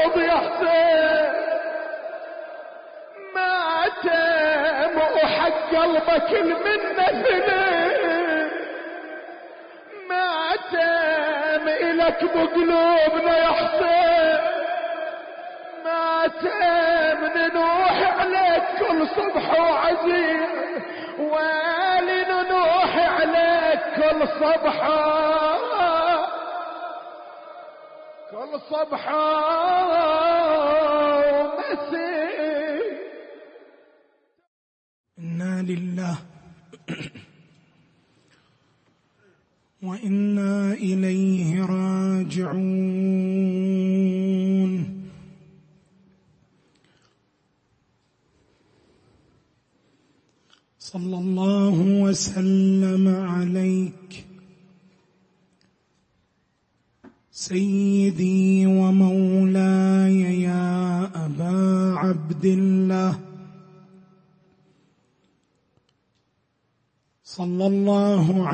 الحوض يا حسين ماتم وحق قلبك المنة ثنين ماتم إلك بقلوبنا يا حسين ماتم ننوح عليك كل صبح وعزيز والي ننوح عليك كل صبح ومسيء. إنا لله وإنا إليه راجعون. صلى الله وسلم عليك سيدي ومولاي يا أبا عبد الله. صلى الله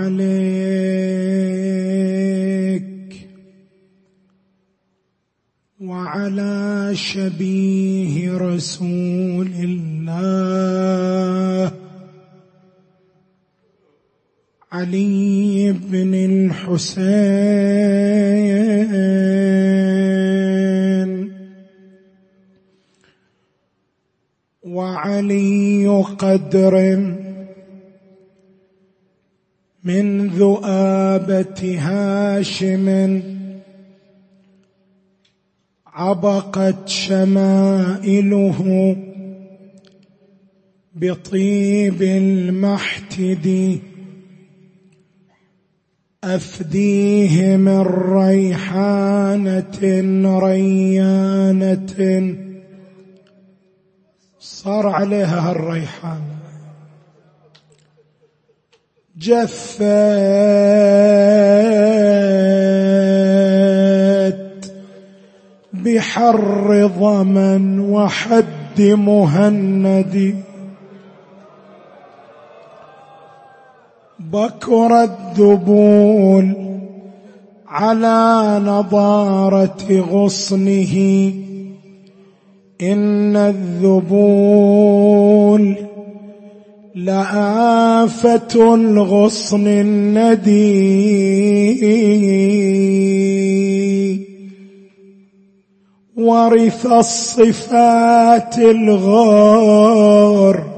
عليك وعلى شبيه رسول الله علي بن الحسين. وعلي قدر من ذؤابة هاشم عبقت شمائله بطيب المحتد أفديه من ريحانة ريانة صار عليها الريحانة جفت بحر ضمن وحد مهند بكر الذبول على نضارة غصنه إن الذبول لآفة الغصن الندي ورث الصفات الغار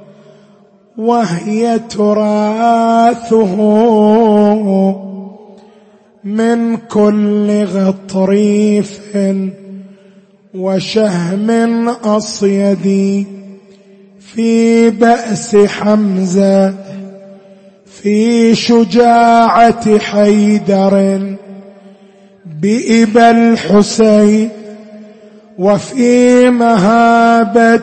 وهي تراثه من كل غطريف وشهم أصيد في بأس حمزة في شجاعة حيدر بإبا الحسين وفي مهابة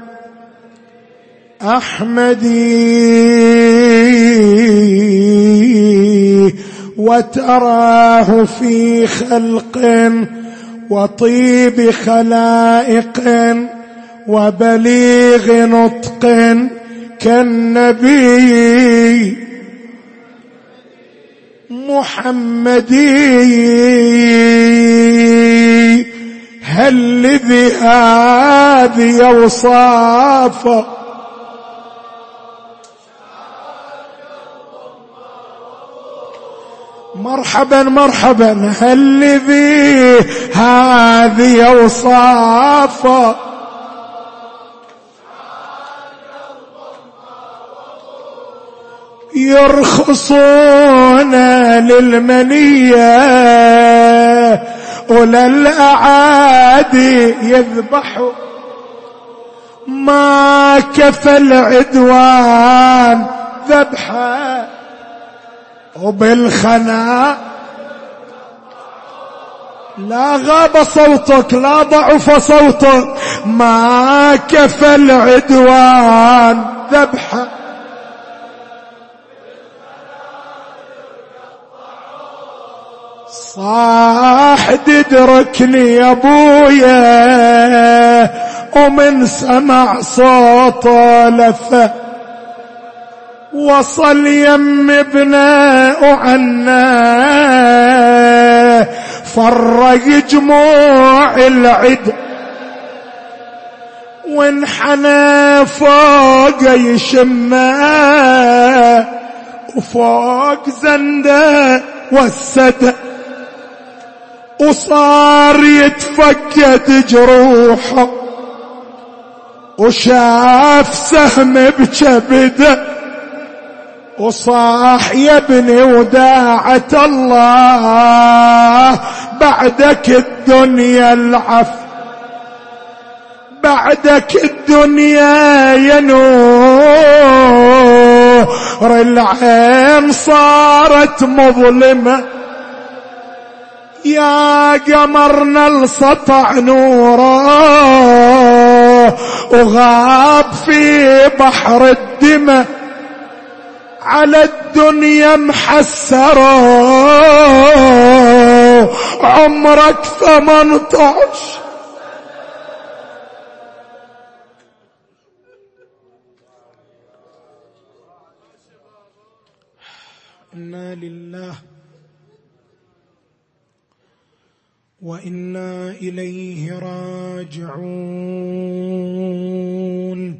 أحمدي وتراه في خلق وطيب خلائق وبليغ نطق كالنبي محمدي هل بهذه أوصافه مرحبا مرحبا هل بهذه أوصافه يرخصون للمنية أولى الأعادي يذبحوا ما كفى العدوان ذبحا وبالخنا لا غاب صوتك لا ضعف صوتك ما كفى العدوان ذبحا صاح ادركني يا ابويا ومن سمع صوته لفه وصل يم ابنه عنا فرق جموع العد وانحنى فوق يشمه وفوق زنده والسده وصار يتفقد جروحه وشاف سهم بكبده وصاح يا ابني وداعة الله بعدك الدنيا العف بعدك الدنيا ينور العين صارت مظلمة يا قمرنا السطع نوره وغاب في بحر الدمى على الدنيا محسره عمرك 18 إنا لله وإنا إليه راجعون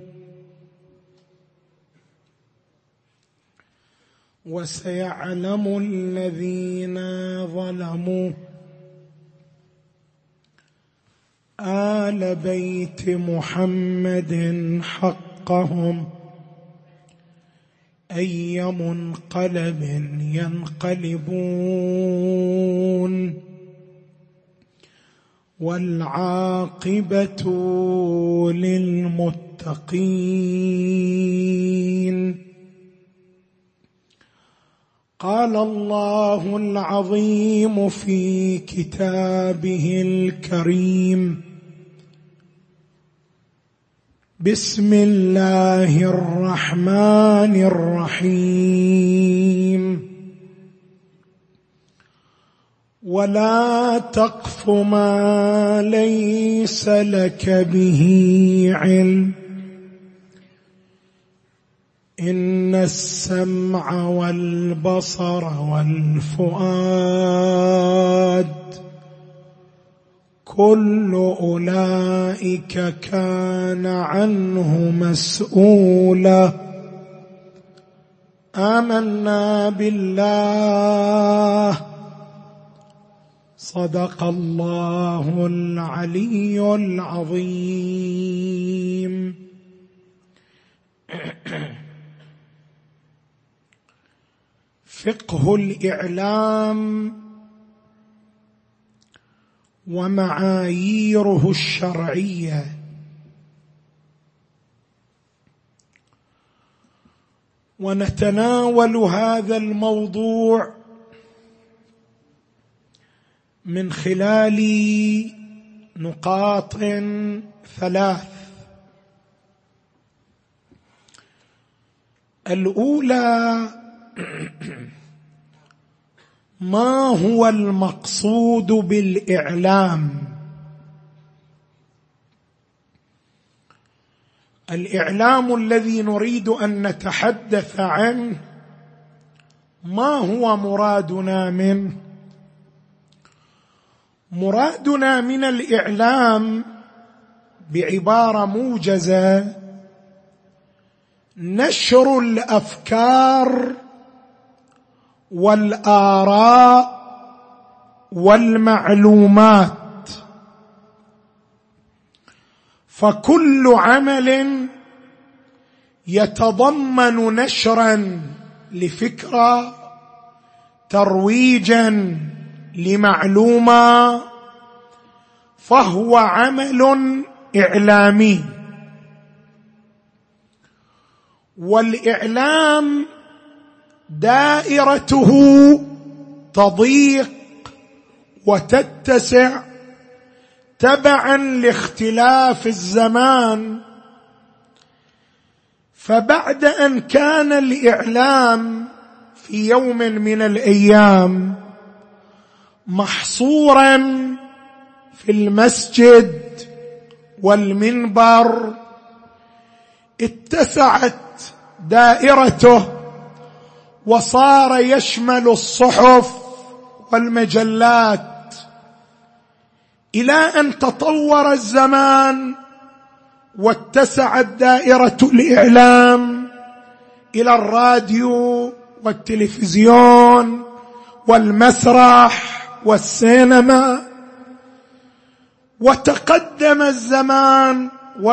وسيعلم الذين ظلموا آل بيت محمد حقهم أي منقلب ينقلبون والعاقبة للمتقين. قال الله العظيم في كتابه الكريم: بسم الله الرحمن الرحيم. ولا تقف ما ليس لك به علم إن السمع والبصر والفؤاد كل أولئك كان عنه مسؤولا. آمنا بالله صدق الله العلي العظيم. فقه الإعلام ومعاييره الشرعية. ونتناول هذا الموضوع من خلال نقاط 3. الأولى: ما هو المقصود بالإعلام؟ الإعلام الذي نريد أن نتحدث عنه ما هو مرادنا منه؟ مرادنا من الإعلام بعبارة موجزة نشر الأفكار والآراء والمعلومات. فكل عمل يتضمن نشرا لفكرة، ترويجا لمعلومة، فهو عمل إعلامي. والإعلام دائرته تضيق وتتسع تبعا لاختلاف الزمان. فبعد أن كان الإعلام في يوم من الأيام محصورا في المسجد والمنبر، اتسعت دائرته وصار يشمل الصحف والمجلات إلى أن تطور الزمان واتسعت دائرة الإعلام إلى الراديو والتلفزيون والمسرح والسينما، وتقدم الزمان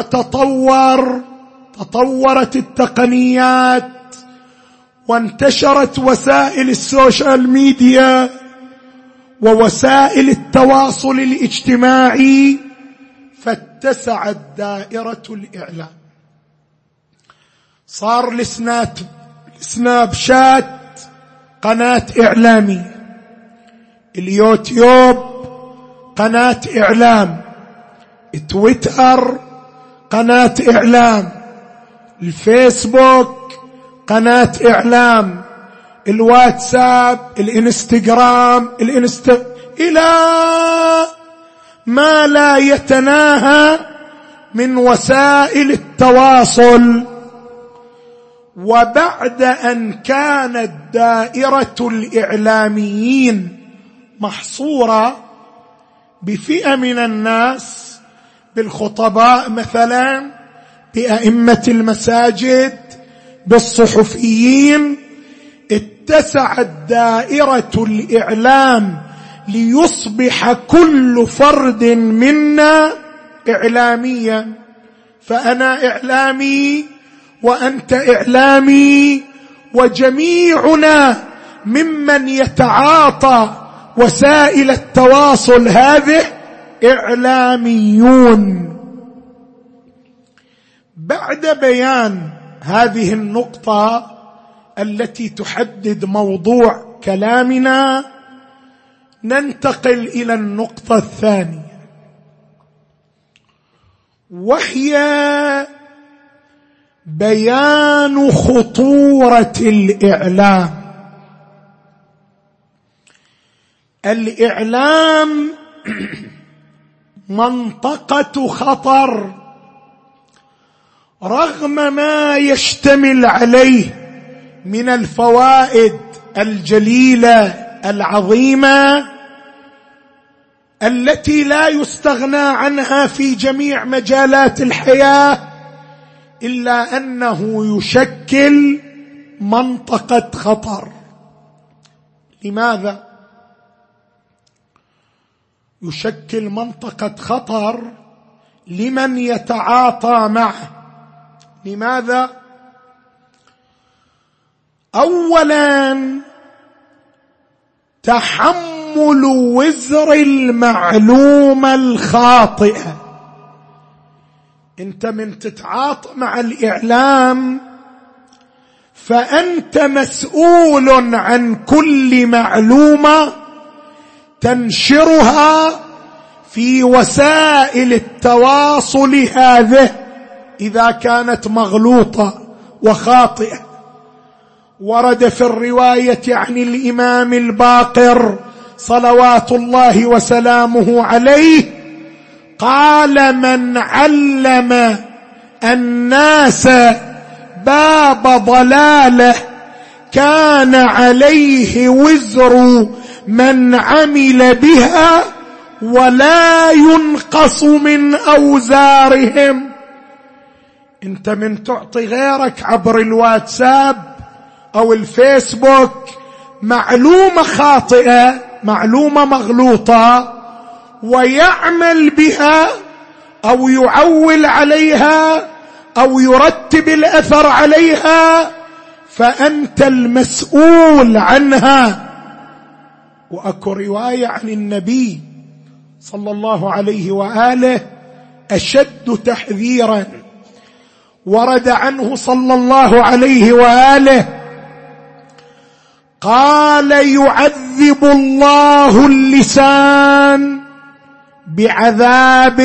تطورت التقنيات، وانتشرت وسائل السوشيال ميديا ووسائل التواصل الاجتماعي، فاتسعت دائرة الإعلام. صار السناب شات قناة إعلامية، اليوتيوب قناة إعلام، تويتر قناة إعلام، الفيسبوك قناة إعلام، الواتساب، الانستغرام، إلى ما لا يتناهى من وسائل التواصل. وبعد أن كانت دائرة الإعلاميين محصورة بفئة من الناس، بالخطباء مثلا، بأئمة المساجد، بالصحفيين، اتسعت دائرة الإعلام ليصبح كل فرد منا إعلاميا. فأنا إعلامي وأنت إعلامي، وجميعنا ممن يتعاطى وسائل التواصل هذه إعلاميون. بعد بيان هذه النقطة التي تحدد موضوع كلامنا، ننتقل إلى النقطة الثانية، وهي بيان خطورة الإعلام. الإعلام منطقة خطر، رغم ما يشتمل عليه من الفوائد الجليلة العظيمة التي لا يستغنى عنها في جميع مجالات الحياة، إلا أنه يشكل منطقة خطر. لماذا يشكل منطقة خطر؟ لمن يتعاطى معه. لماذا؟ أولا، تحمل وزر المعلومة الخاطئة. انت من تتعاطى مع الإعلام فأنت مسؤول عن كل معلومة تنشرها في وسائل التواصل هذه إذا كانت مغلوطة وخاطئة. ورد في الرواية عن الإمام الباقر صلوات الله وسلامه عليه قال: من علم الناس باب ضلاله كان عليه وزر من عمل بها ولا ينقص من أوزارهم. انت من تعطي غيرك عبر الواتساب أو الفيسبوك معلومة خاطئة، معلومة مغلوطة، ويعمل بها أو يعول عليها أو يرتب الأثر عليها، فأنت المسؤول عنها. وأكو رواية عن النبي صلى الله عليه وآله أشد تحذيرا، ورد عنه صلى الله عليه وآله قال: يعذب الله اللسان بعذاب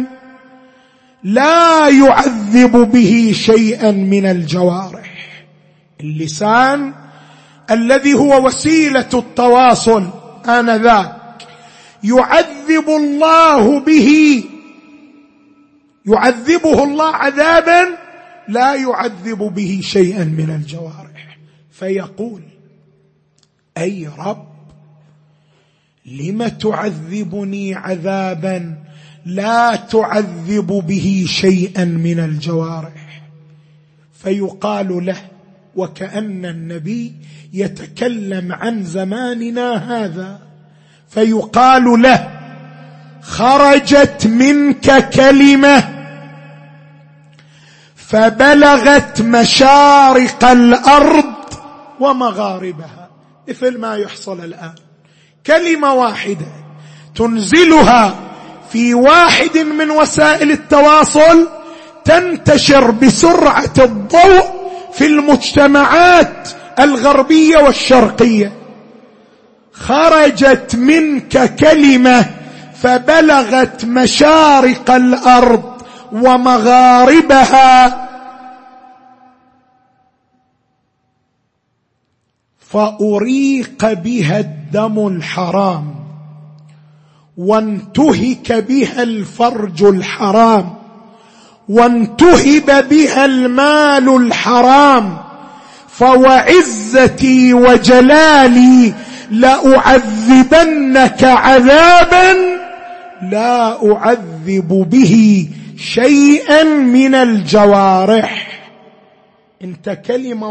لا يعذب به شيئا من الجوارح. اللسان الذي هو وسيلة التواصل آنذاك يعذب الله به، يعذبه الله عذابا لا يعذب به شيئا من الجوارح. فيقول: أي رب، لم تعذبني عذابا لا تعذب به شيئا من الجوارح؟ فيقال له، وكأن النبي يتكلم عن زماننا هذا، فيقال له: خرجت منك كلمة فبلغت مشارق الأرض ومغاربها، مثل ما يحصل الآن. كلمة واحدة تنزلها في واحد من وسائل التواصل تنتشر بسرعة الضوء في المجتمعات الغربية والشرقية. خرجت منك كلمة فبلغت مشارق الأرض ومغاربها فأريق بها الدم الحرام وانتهك بها الفرج الحرام وانتهب بها المال الحرام، فوعزتي وجلالي لأعذبنك عذابا لا أعذب به شيئا من الجوارح. انت كلمة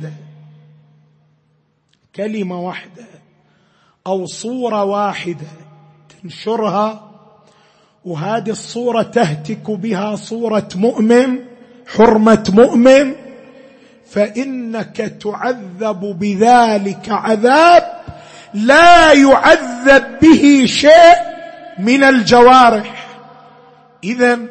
واحدة أو صورة واحدة تنشرها، وهذه الصورة تهتك بها صورة مؤمن، حرمة مؤمن، فإنك تعذب بذلك عذاب لا يعذب به شيء من الجوارح. إذن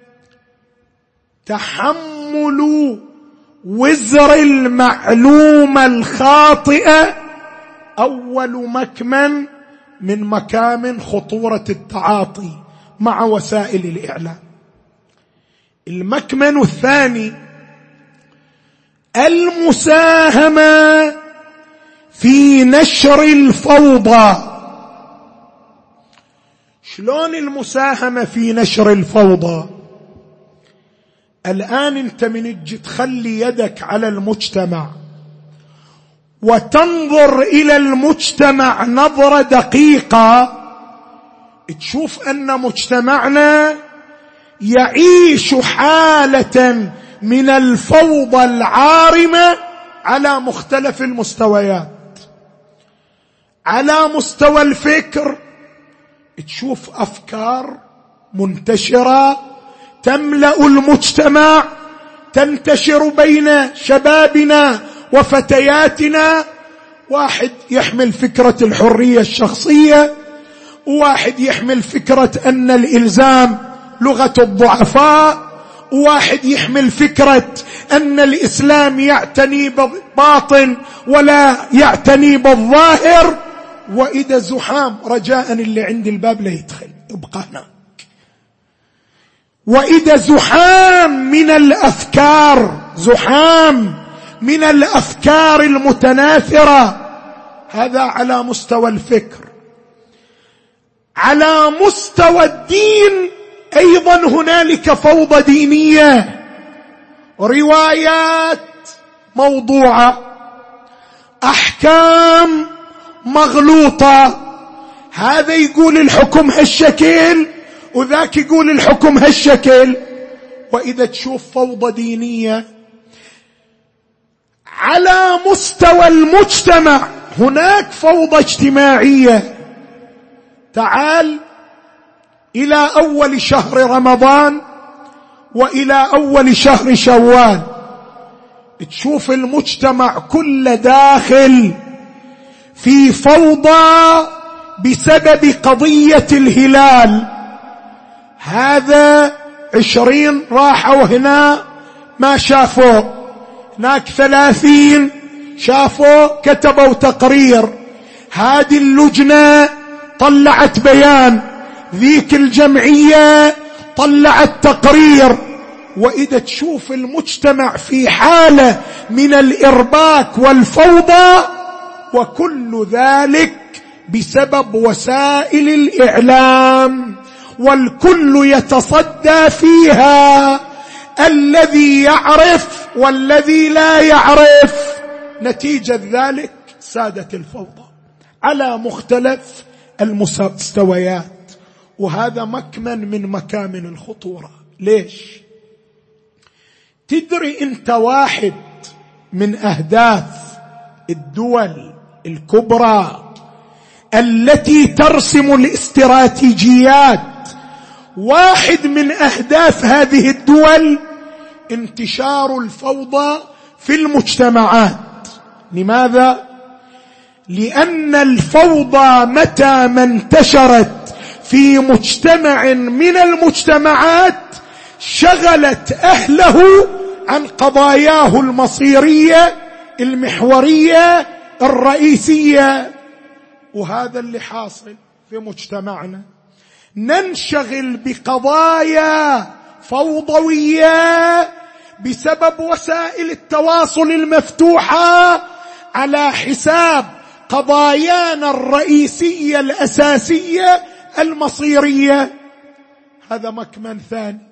تحمل وزر المعلومة الخاطئة أول مكمن من مكامن خطورة التعاطي مع وسائل الإعلام. المكمن الثاني المساهمة في نشر الفوضى. شلون المساهمة في نشر الفوضى؟ الآن انت من تجي تخلي يدك على المجتمع وتنظر إلى المجتمع نظرة دقيقة، تشوف أن مجتمعنا يعيش حالة من الفوضى العارمة على مختلف المستويات. على مستوى الفكر تشوف أفكار منتشرة تملأ المجتمع، تنتشر بين شبابنا وفتياتنا. واحد يحمل فكرة الحرية الشخصية، وواحد يحمل فكرة أن الإلزام لغة الضعفاء، وواحد يحمل فكرة أن الإسلام يعتني بالباطن ولا يعتني بالظاهر. وإذا زحام، رجاء اللي عند الباب لا يدخل، ابقى هناك. وإذا زحام من الأفكار المتناثرة. هذا على مستوى الفكر. على مستوى الدين أيضا هنالك فوضى دينية، روايات موضوعة، أحكام مغلوطة. هذا يقول الحكم هالشكل وذاك يقول الحكم هالشكل. وإذا تشوف فوضى دينية على مستوى المجتمع، هناك فوضى اجتماعية. تعال إلى أول شهر رمضان وإلى أول شهر شوال، تشوف المجتمع كله داخل في فوضى بسبب قضية الهلال. هذا 20 راحوا هنا ما شافوا، هناك 30 شافوا كتبوا تقرير، هذه اللجنة طلعت بيان، ذيك الجمعية طلعت تقرير. وإذا تشوف المجتمع في حالة من الإرباك والفوضى، وكل ذلك بسبب وسائل الإعلام، والكل يتصدى فيها، الذي يعرف والذي لا يعرف. نتيجة ذلك سادت الفوضى على مختلف المستويات، وهذا مكمن من مكامن الخطورة. ليش؟ تدري أنت واحد من أهداف الدول الكبرى التي ترسم الاستراتيجيات، واحد من أهداف هذه الدول انتشار الفوضى في المجتمعات. لماذا؟ لأن الفوضى متى ما انتشرت في مجتمع من المجتمعات شغلت أهله عن قضاياه المصيرية المحورية الرئيسية. وهذا اللي حاصل في مجتمعنا، ننشغل بقضايا فوضوية بسبب وسائل التواصل المفتوحة على حساب قضايانا الرئيسية الأساسية المصيرية. هذا مكمن ثاني.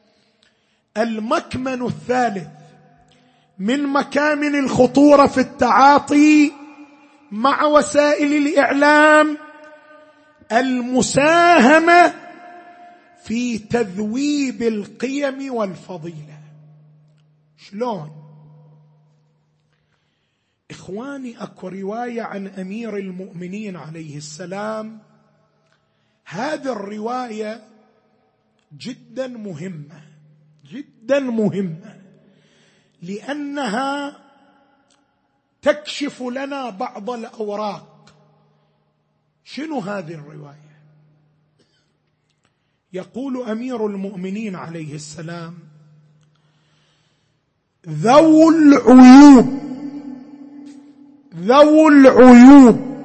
المكمن الثالث من مكامن الخطورة في التعاطي مع وسائل الإعلام المساهمة في تذويب القيم والفضيلة. شلون؟ إخواني، أكو رواية عن أمير المؤمنين عليه السلام، هذه الرواية جدا مهمة جدا مهمة، لأنها تكشف لنا بعض الأوراق. شنو هذه الرواية؟ يقول أمير المؤمنين عليه السلام: ذو العيوب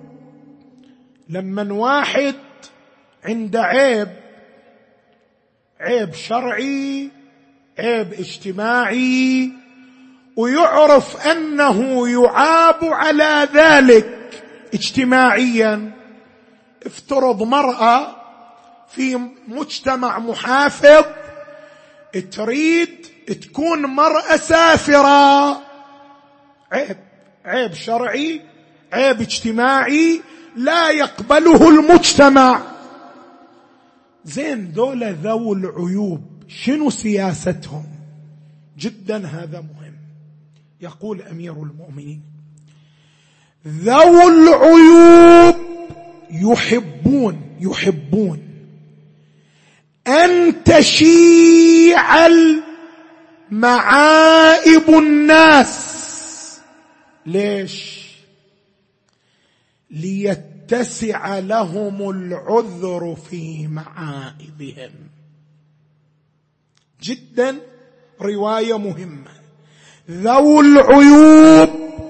لمن واحد عنده عيب شرعي، عيب اجتماعي، ويعرف أنه يعاب على ذلك اجتماعيا. افترض مرأة في مجتمع محافظ تريد تكون مرأة سافرة، عيب شرعي، عيب اجتماعي لا يقبله المجتمع. زين، دول ذو العيوب شنو سياستهم؟ جدا هذا مهم. يقول أمير المؤمنين: ذو العيوب يحبون أن تشيع المعائب الناس. ليش؟ ليتسع لهم العذر في معائبهم. جدا رواية مهمة. ذو العيوب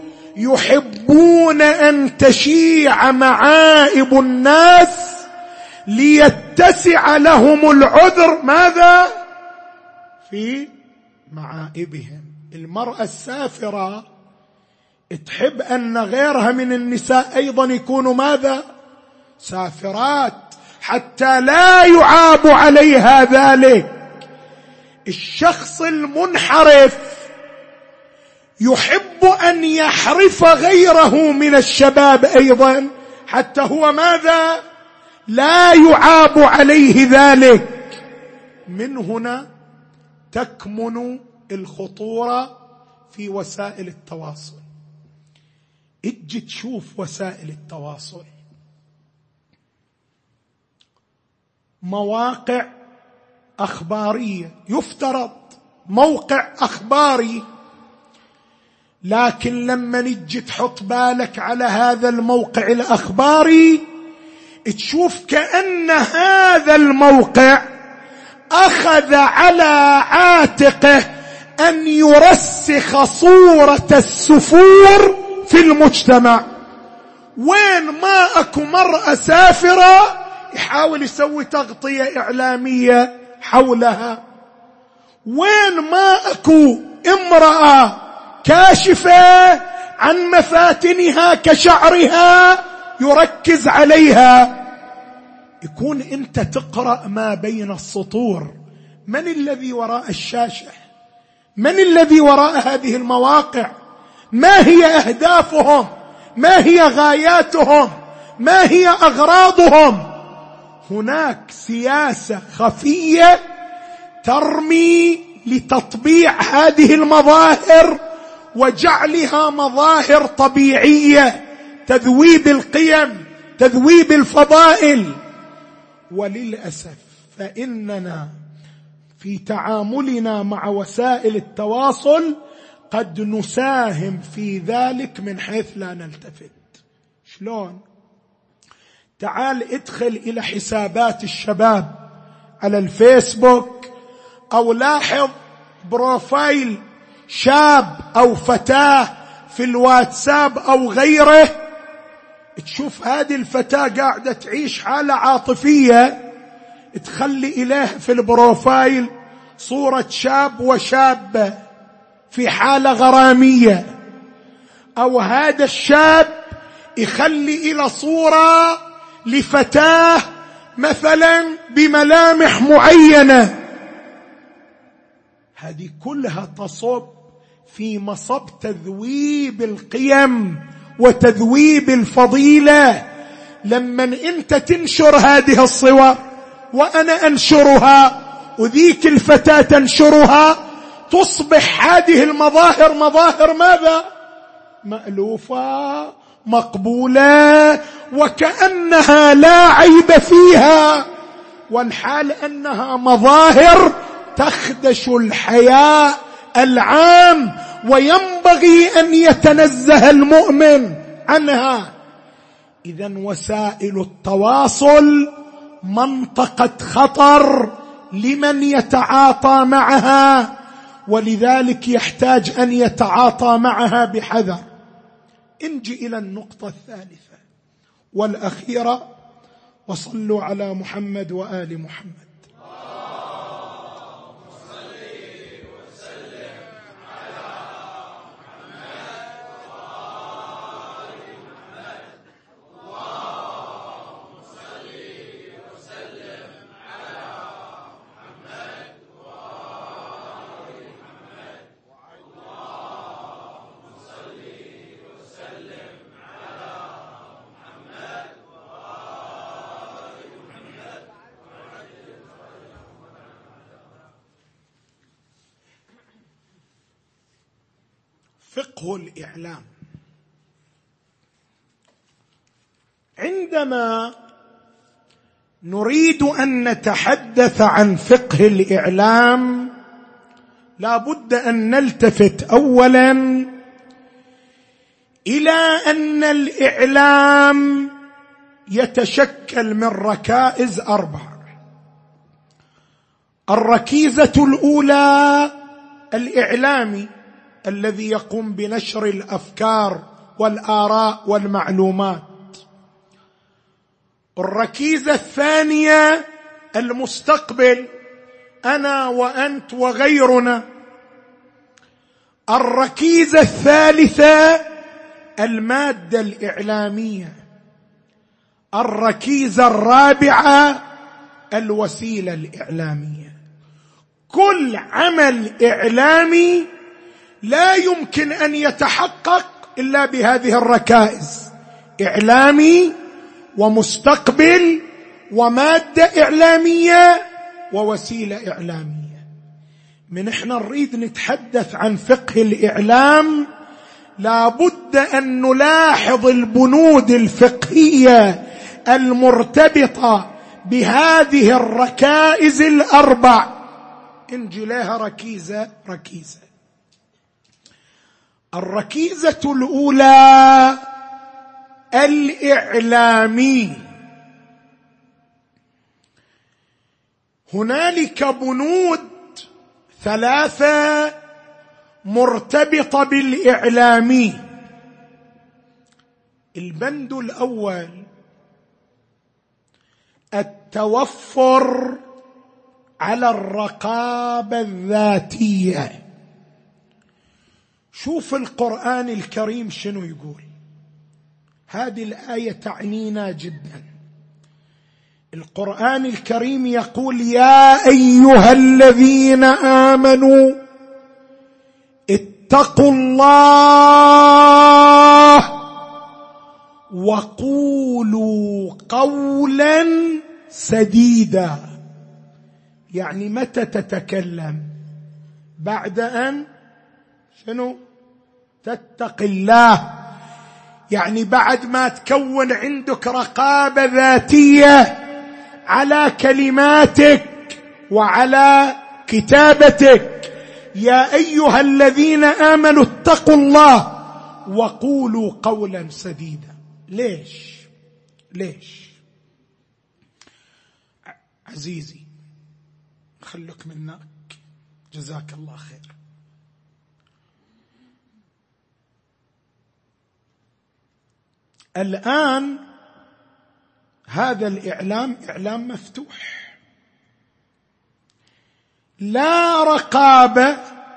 يحبون أن تشيع معائب الناس ليتسع لهم العذر. ماذا؟ في معائبهم. المرأة السافرة تحب أن غيرها من النساء أيضا يكونوا ماذا؟ سافرات، حتى لا يعاب عليها ذلك. الشخص المنحرف يحب أن يحرف غيره من الشباب أيضا حتى هو ماذا؟ لا يعاب عليه ذلك. من هنا تكمن الخطورة في وسائل التواصل. اجي تشوف وسائل التواصل، مواقع أخبارية، يفترض موقع أخباري، لكن لما نجي تحط بالك على هذا الموقع الأخباري تشوف كأن هذا الموقع أخذ على عاتقه أن يرسخ صورة السفور في المجتمع. وين ما أكو مرأة سافرة يحاول يسوي تغطية إعلامية حولها، وين ما أكو امرأة كاشفة عن مفاتنها كشعرها يركز عليها. يكون أنت تقرأ ما بين السطور. من الذي وراء الشاشة؟ من الذي وراء هذه المواقع؟ ما هي أهدافهم؟ ما هي غاياتهم؟ ما هي أغراضهم. هناك سياسة خفية ترمي لتطبيع هذه المظاهر وجعلها مظاهر طبيعية، تذويب القيم، تذويب الفضائل. وللأسف فإننا في تعاملنا مع وسائل التواصل قد نساهم في ذلك من حيث لا نلتفت. شلون؟ تعال ادخل إلى حسابات الشباب على الفيسبوك، أو لاحظ بروفايل شاب أو فتاة في الواتساب أو غيره، تشوف هذه الفتاة قاعدة تعيش حالة عاطفية، تخلي إليه في البروفايل صورة شاب وشابة في حالة غرامية، أو هذا الشاب يخلي إلى صورة لفتاة مثلا بملامح معينة. هذه كلها تصب في مصب تذويب القيم وتذويب الفضيلة. لما أنت تنشر هذه الصور وأنا أنشرها وذيك الفتاة تنشرها، تصبح هذه المظاهر مظاهر ماذا؟ مألوفة مقبولة وكأنها لا عيب فيها، والحال أنها مظاهر تخدش الحياء العام، وينبغي أن يتنزه المؤمن عنها. إذن وسائل التواصل منطقة خطر لمن يتعاطى معها، ولذلك يحتاج أن يتعاطى معها بحذر. انجي إلى النقطة الثالثة والأخيرة، وصلوا على محمد وآل محمد. فقه الإعلام. عندما نريد أن نتحدث عن فقه الإعلام لا بد أن نلتفت أولا إلى أن الإعلام يتشكل من ركائز 4. الركيزة الأولى الإعلامي الذي يقوم بنشر الأفكار والآراء والمعلومات. الركيزة الثانية المستقبل، أنا وأنت وغيرنا. الركيزة الثالثة المادة الإعلامية. الركيزة الرابعة الوسيلة الإعلامية. كل عمل إعلامي لا يمكن أن يتحقق إلا بهذه الركائز: إعلامي ومستقبل ومادة إعلامية ووسيلة إعلامية. من إحنا نريد نتحدث عن فقه الإعلام لا بد أن نلاحظ البنود الفقهية المرتبطة بهذه الركائز 4. انجي لها ركيزة ركيزة. الركيزة الأولى الإعلامي. هنالك بنود 3 مرتبطة بالإعلامي. البند الأول التوفر على الرقابة الذاتية. شوف القرآن الكريم شنو يقول. هذه الآية تعنينا جدا. القرآن الكريم يقول: يا أيها الذين آمنوا اتقوا الله وقولوا قولا سديدا. يعني متى تتكلم؟ بعد أن شنو؟ تتقي الله. يعني بعد ما تكون عندك رقابة ذاتية على كلماتك وعلى كتابتك. يا أيها الذين آمنوا اتقوا الله وقولوا قولا سديدا. ليش عزيزي؟ خلك منك، جزاك الله خير. الآن هذا الإعلام إعلام مفتوح، لا رقابة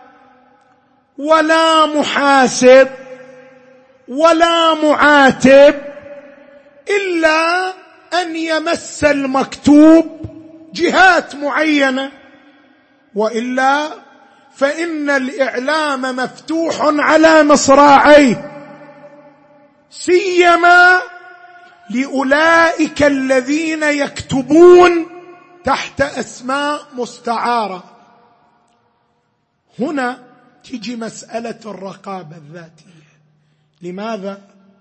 ولا محاسب ولا معاتب، إلا أن يمس المكتوب جهات معينة، وإلا فإن الإعلام مفتوح على مصراعيه، سيما لأولئك الذين يكتبون تحت أسماء مستعارة. هنا تجي مسألة الرقابة الذاتية. لماذا؟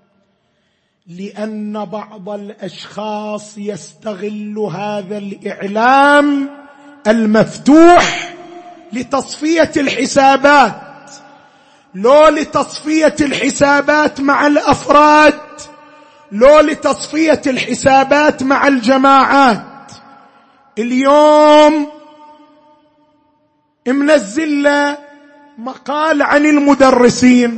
لأن بعض الأشخاص يستغل هذا الإعلام المفتوح لتصفية الحسابات، لو لتصفية الحسابات مع الأفراد، لو لتصفية الحسابات مع الجماعات. اليوم منزل مقال عن المدرسين،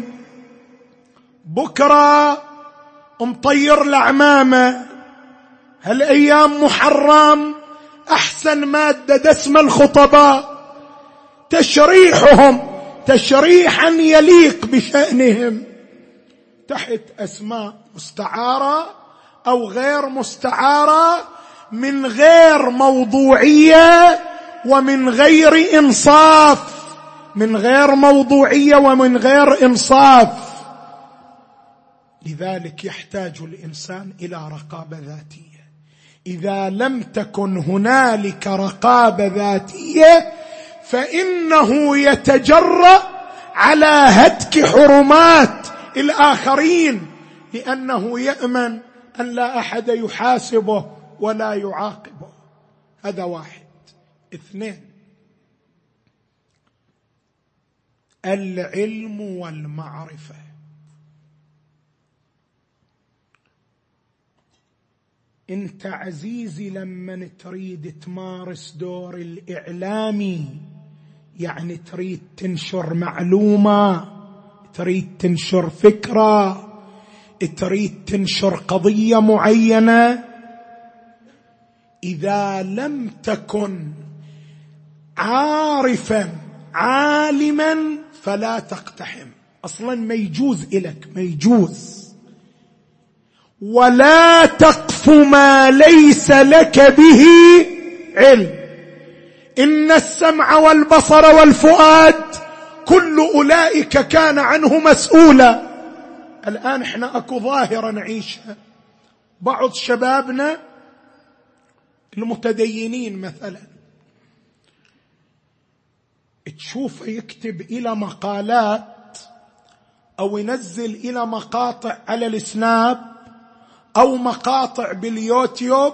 بكرة مطير العمامة، هالأيام محرم، أحسن مادة دسم الخطباء، تشريحهم تشريحا يليق بشأنهم تحت أسماء مستعارة أو غير مستعارة، من غير موضوعية ومن غير إنصاف، من غير موضوعية ومن غير إنصاف. لذلك يحتاج الإنسان إلى رقابة ذاتية. إذا لم تكن هنالك رقابة ذاتية فإنه يتجرأ على هتك حرمات الآخرين، لأنه يأمن أن لا أحد يحاسبه ولا يعاقبه. هذا واحد. اثنين، العلم والمعرفة. انت عزيزي لما تريد تمارس دور الإعلامي، يعني تريد تنشر معلومة، تريد تنشر فكرة، تريد تنشر قضية معينة، إذا لم تكن عارفا عالما فلا تقتحم. أصلا ما يجوز إلك، ما يجوز. ولا تقف ما ليس لك به علم. إن السمع والبصر والفؤاد كل أولئك كان عنه مسؤولا. الآن احنا اكو ظاهرة نعيشها، بعض شبابنا المتدينين مثلا تشوفه يكتب إلى مقالات أو ينزل إلى مقاطع على السناب أو مقاطع باليوتيوب،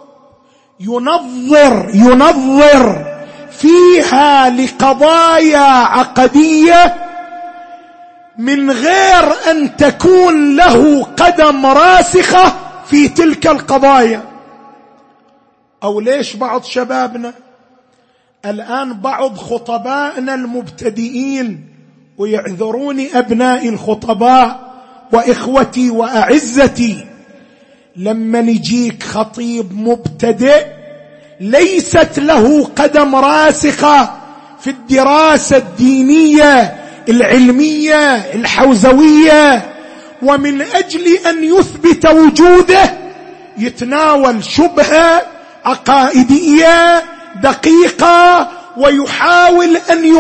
ينظر فيها لقضايا عقدية من غير أن تكون له قدم راسخة في تلك القضايا. أو ليش بعض شبابنا الآن، بعض خطبائنا المبتدئين، ويعذروني أبنائي الخطباء وإخوتي وأعزتي، لما نجيك خطيب مبتدئ ليست له قدم راسخة في الدراسة الدينية العلمية الحوزوية، ومن أجل أن يثبت وجوده يتناول شبهة عقائدية دقيقة ويحاول أن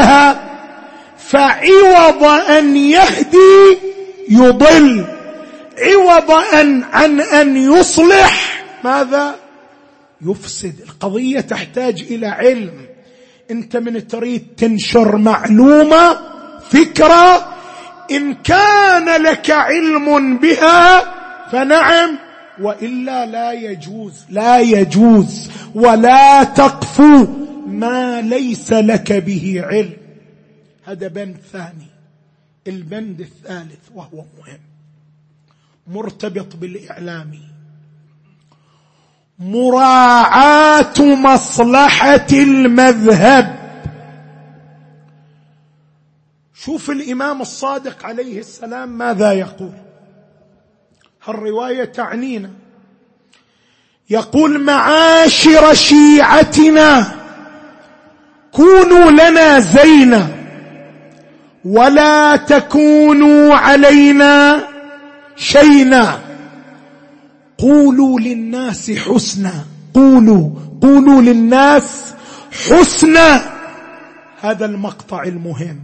فعوض أن يهدي يضل. عوضا عن أن يصلح ماذا؟ يفسد. القضية تحتاج إلى علم. أنت من تريد تنشر معلومة فكرة، إن كان لك علم بها فنعم، وإلا لا يجوز ولا تقف ما ليس لك به علم. هذا بند ثاني. البند الثالث وهو مهم مرتبط بالإعلام، مراعاة مصلحة المذهب. شوف الإمام الصادق عليه السلام ماذا يقول. الرواية تعنينا. يقول: معاشر شيعتنا كونوا لنا زينا ولا تكونوا علينا شينا، قولوا للناس حسنا، قولوا للناس حسنا. هذا المقطع المهم.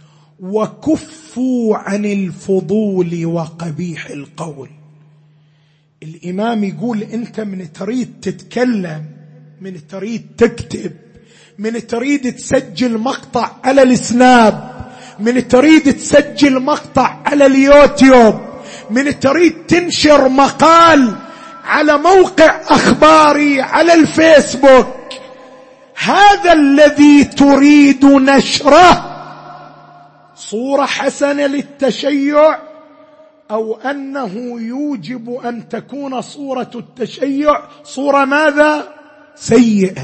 وكفوا عن الفضول وقبيح القول. الإمام يقول أنت من تريد تتكلم، من تريد تكتب، من تريد تسجل مقطع على السناب، من تريد تسجل مقطع على اليوتيوب، من تريد تنشر مقال على موقع أخباري على الفيسبوك، هذا الذي تريد نشره صورة حسنة للتشيع، أو أنه يوجب أن تكون صورة التشيع صورة ماذا؟ سيئة.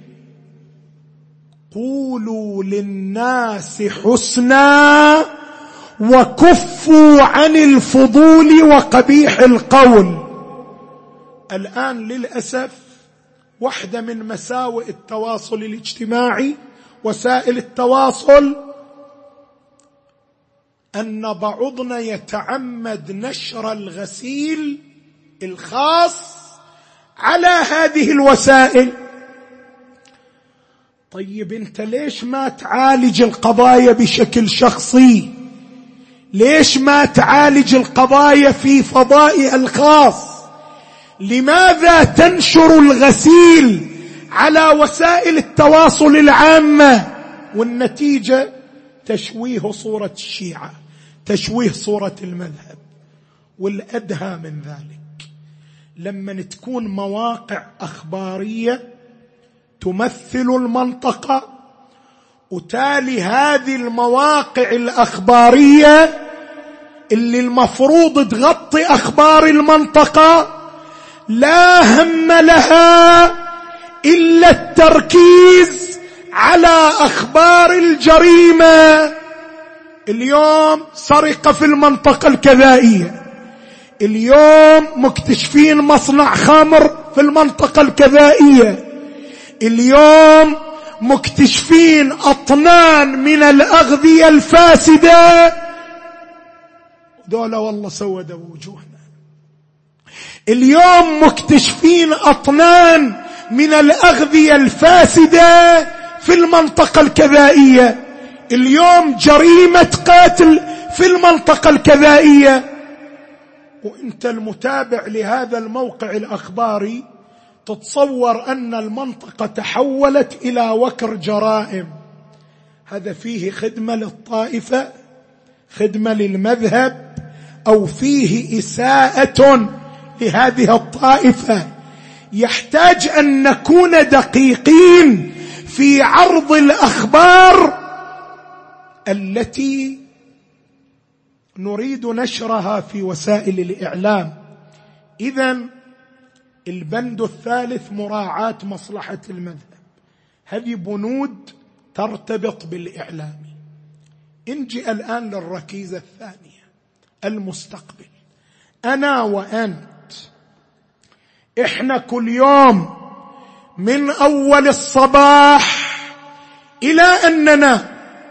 قولوا للناس حسنا وكفوا عن الفضول وقبيح القول. الآن للأسف واحدة من مساوئ التواصل الاجتماعي، وسائل التواصل، أن بعضنا يتعمد نشر الغسيل الخاص على هذه الوسائل. طيب أنت ليش ما تعالج القضايا بشكل شخصي؟ ليش ما تعالج القضايا في فضائها الخاص؟ لماذا تنشر الغسيل على وسائل التواصل العامة؟ والنتيجة تشويه صورة الشيعة، تشويه صورة المذهب. والأدهى من ذلك لما تكون مواقع أخبارية تمثل المنطقة، وتالي هذه المواقع الأخبارية اللي المفروض تغطي أخبار المنطقة لا هم لها إلا التركيز على أخبار الجريمة. اليوم سرقة في المنطقة الكذائية، اليوم مكتشفين مصنع خمر في المنطقة الكذائية، اليوم مكتشفين أطنان من الأغذية الفاسدة، دولة والله سودوا وجوهنا. اليوم مكتشفين أطنان من الأغذية الفاسدة في المنطقة الكذائية، اليوم جريمة قتل في المنطقة الكذائية. وانت المتابع لهذا الموقع الأخباري تتصور أن المنطقة تحولت إلى وكر جرائم. هذا فيه خدمة للطائفة، خدمة للمذهب، أو فيه إساءة لهذه الطائفة؟ يحتاج أن نكون دقيقين في عرض الأخبار التي نريد نشرها في وسائل الإعلام. إذن البند الثالث مراعاة مصلحة المذهب. هذه بنود ترتبط بالإعلام. نجي الآن للركيزة الثانية، المستقبل. أنا وأنت إحنا كل يوم من أول الصباح إلى أننا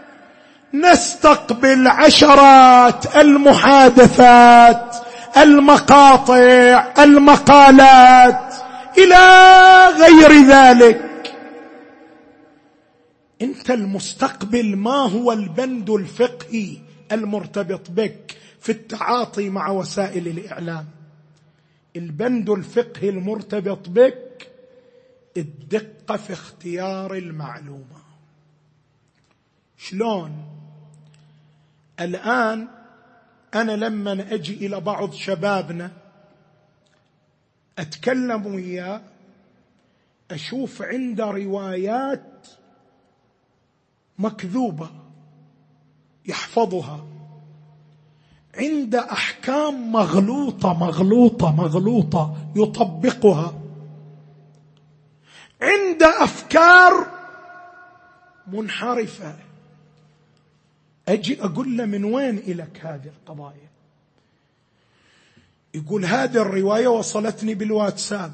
نستقبل عشرات المحادثات، المقاطع، المقالات إلى غير ذلك. أنت المستقبل ما هو البند الفقهي المرتبط بك في التعاطي مع وسائل الإعلام. البند الفقهي المرتبط بك الدقة في اختيار المعلومة. شلون؟ الآن أنا لما أجي إلى بعض شبابنا أتكلم وياه أشوف عنده روايات مكذوبة يحفظها، عنده أحكام مغلوطة يطبقها، عنده أفكار منحرفة. أجي أقول له من وين إلك هذه القضايا؟ يقول هذه الرواية وصلتني بالواتساب.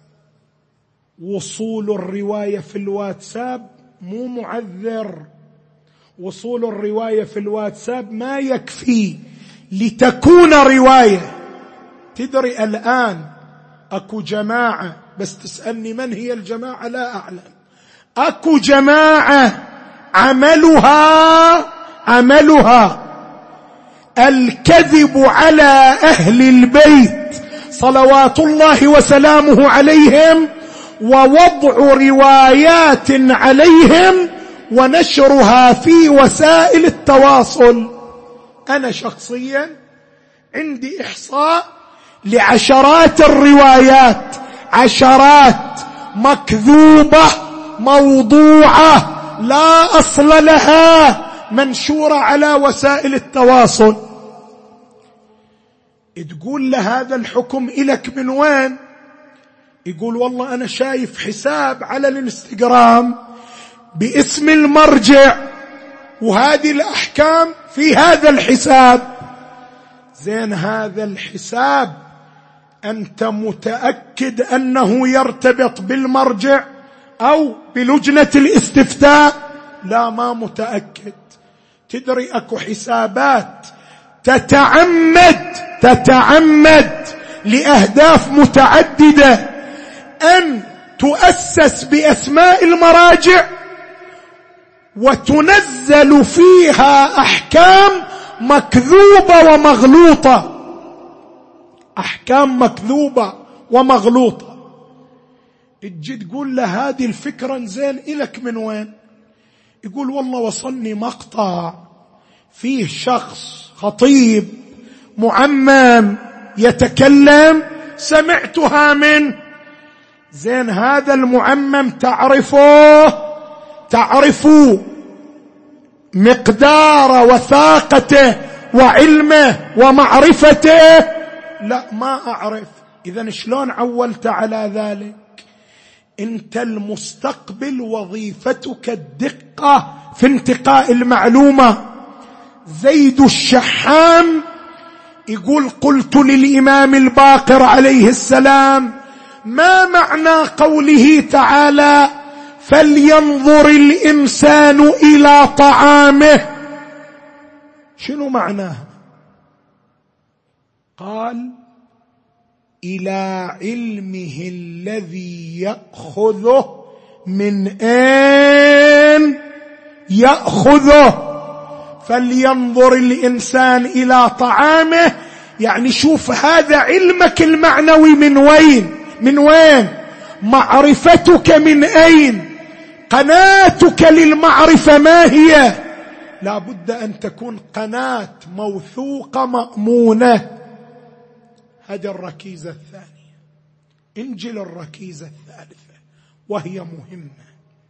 وصول الرواية في الواتساب مو معذر، وصول الرواية في الواتساب ما يكفي لتكون رواية. تدري الآن أكو جماعة، بس تسألني من هي الجماعة لا أعلم، أكو جماعة عملها الكذب على أهل البيت صلوات الله وسلامه عليهم، ووضع روايات عليهم ونشرها في وسائل التواصل. أنا شخصيا عندي إحصاء لعشرات الروايات، عشرات مكذوبة موضوعة لا أصل لها منشورة على وسائل التواصل. تقول له هذا الحكم إلك من وين؟ يقول والله أنا شايف حساب على الانستغرام باسم المرجع وهذه الأحكام في هذا الحساب. زين، هذا الحساب أنت متأكد أنه يرتبط بالمرجع أو بلجنة الاستفتاء؟ لا، ما متأكد. تدري أكو حسابات تتعمد لأهداف متعددة أن تؤسس بأسماء المراجع وتنزل فيها أحكام مكذوبة ومغلوطة، أحكام مكذوبة ومغلوطة. تجي تقول له هذه الفكرة زين إلك من وين؟ يقول والله وصلني مقطع فيه شخص خطيب معمم يتكلم سمعتها منه. زين، هذا المعمم تعرفوا مقدار وثاقته وعلمه ومعرفته؟ لا، ما أعرف. إذن شلون عولت على ذلك؟ أنت المستقبل وظيفتك الدقة في انتقاء المعلومة. زيد الشحام يقول قلت للإمام الباقر عليه السلام ما معنى قوله تعالى فلينظر الإنسان إلى طعامه؟ شنو معناها؟ قال إلى علمه الذي يأخذه. من أين يأخذه؟ فلينظر الإنسان إلى طعامه، يعني شوف هذا علمك المعنوي من وين؟ معرفتك من أين؟ قناتك للمعرفة ما هي؟ لا بد أن تكون قناة موثوقة مأمونة. هذه الركيزة الثانية. انجل الركيزة الثالثة وهي مهمة،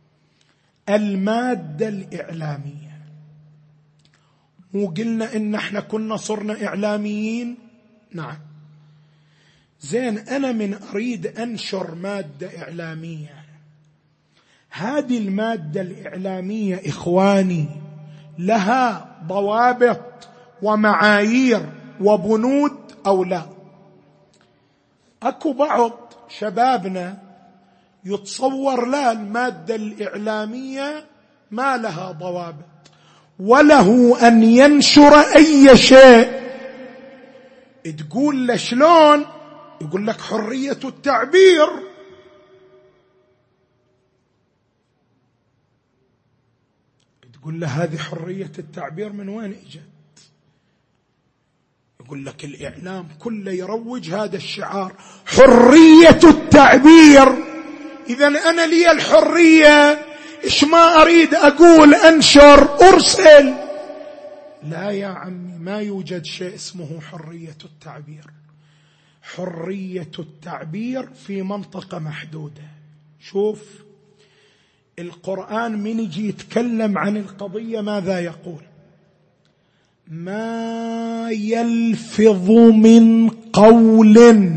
المادة الإعلامية. مو قلنا إن احنا كنا صرنا إعلاميين؟ نعم. زين، أنا من أريد أنشر مادة إعلامية، هذه المادة الإعلامية إخواني لها ضوابط ومعايير وبنود أو لا؟ أكو بعض شبابنا يتصور لا، المادة الإعلامية ما لها ضوابط وله أن ينشر أي شيء. تقول له شلون؟ يقول لك حرية التعبير. تقول له هذه حرية التعبير من وين اجت؟ يقول لك الإعلام كله يروج هذا الشعار حرية التعبير. إذا أنا لي الحرية، إيش ما أريد أقول أنشر أرسل. لا يا عمي، ما يوجد شيء اسمه حرية التعبير. حرية التعبير في منطقة محدودة. شوف القرآن من يجي يتكلم عن القضية ماذا يقول؟ ما يلفظ من قول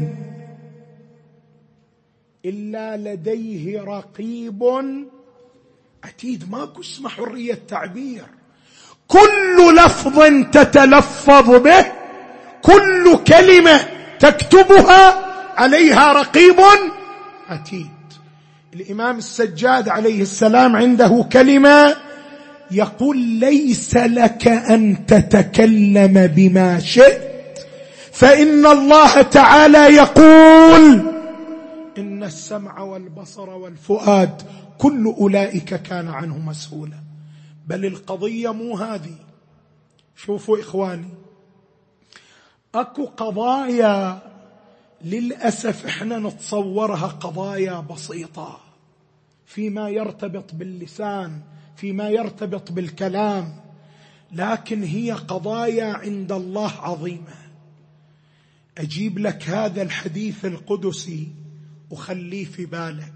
إلا لديه رقيب عتيد. ماكو اسمه حرية تعبير. كل لفظ تتلفظ به، كل كلمة تكتبها عليها رقيب عتيد. الإمام السجاد عليه السلام عنده كلمة يقول ليس لك أن تتكلم بما شئت، فإن الله تعالى يقول إن السمع والبصر والفؤاد كل أولئك كان عنه مسؤولا. بل القضية مو هذه. شوفوا إخواني، أكو قضايا للأسف إحنا نتصورها قضايا بسيطة فيما يرتبط باللسان، فيما يرتبط بالكلام، لكن هي قضايا عند الله عظيمة. أجيب لك هذا الحديث القدسي وخليه في بالك.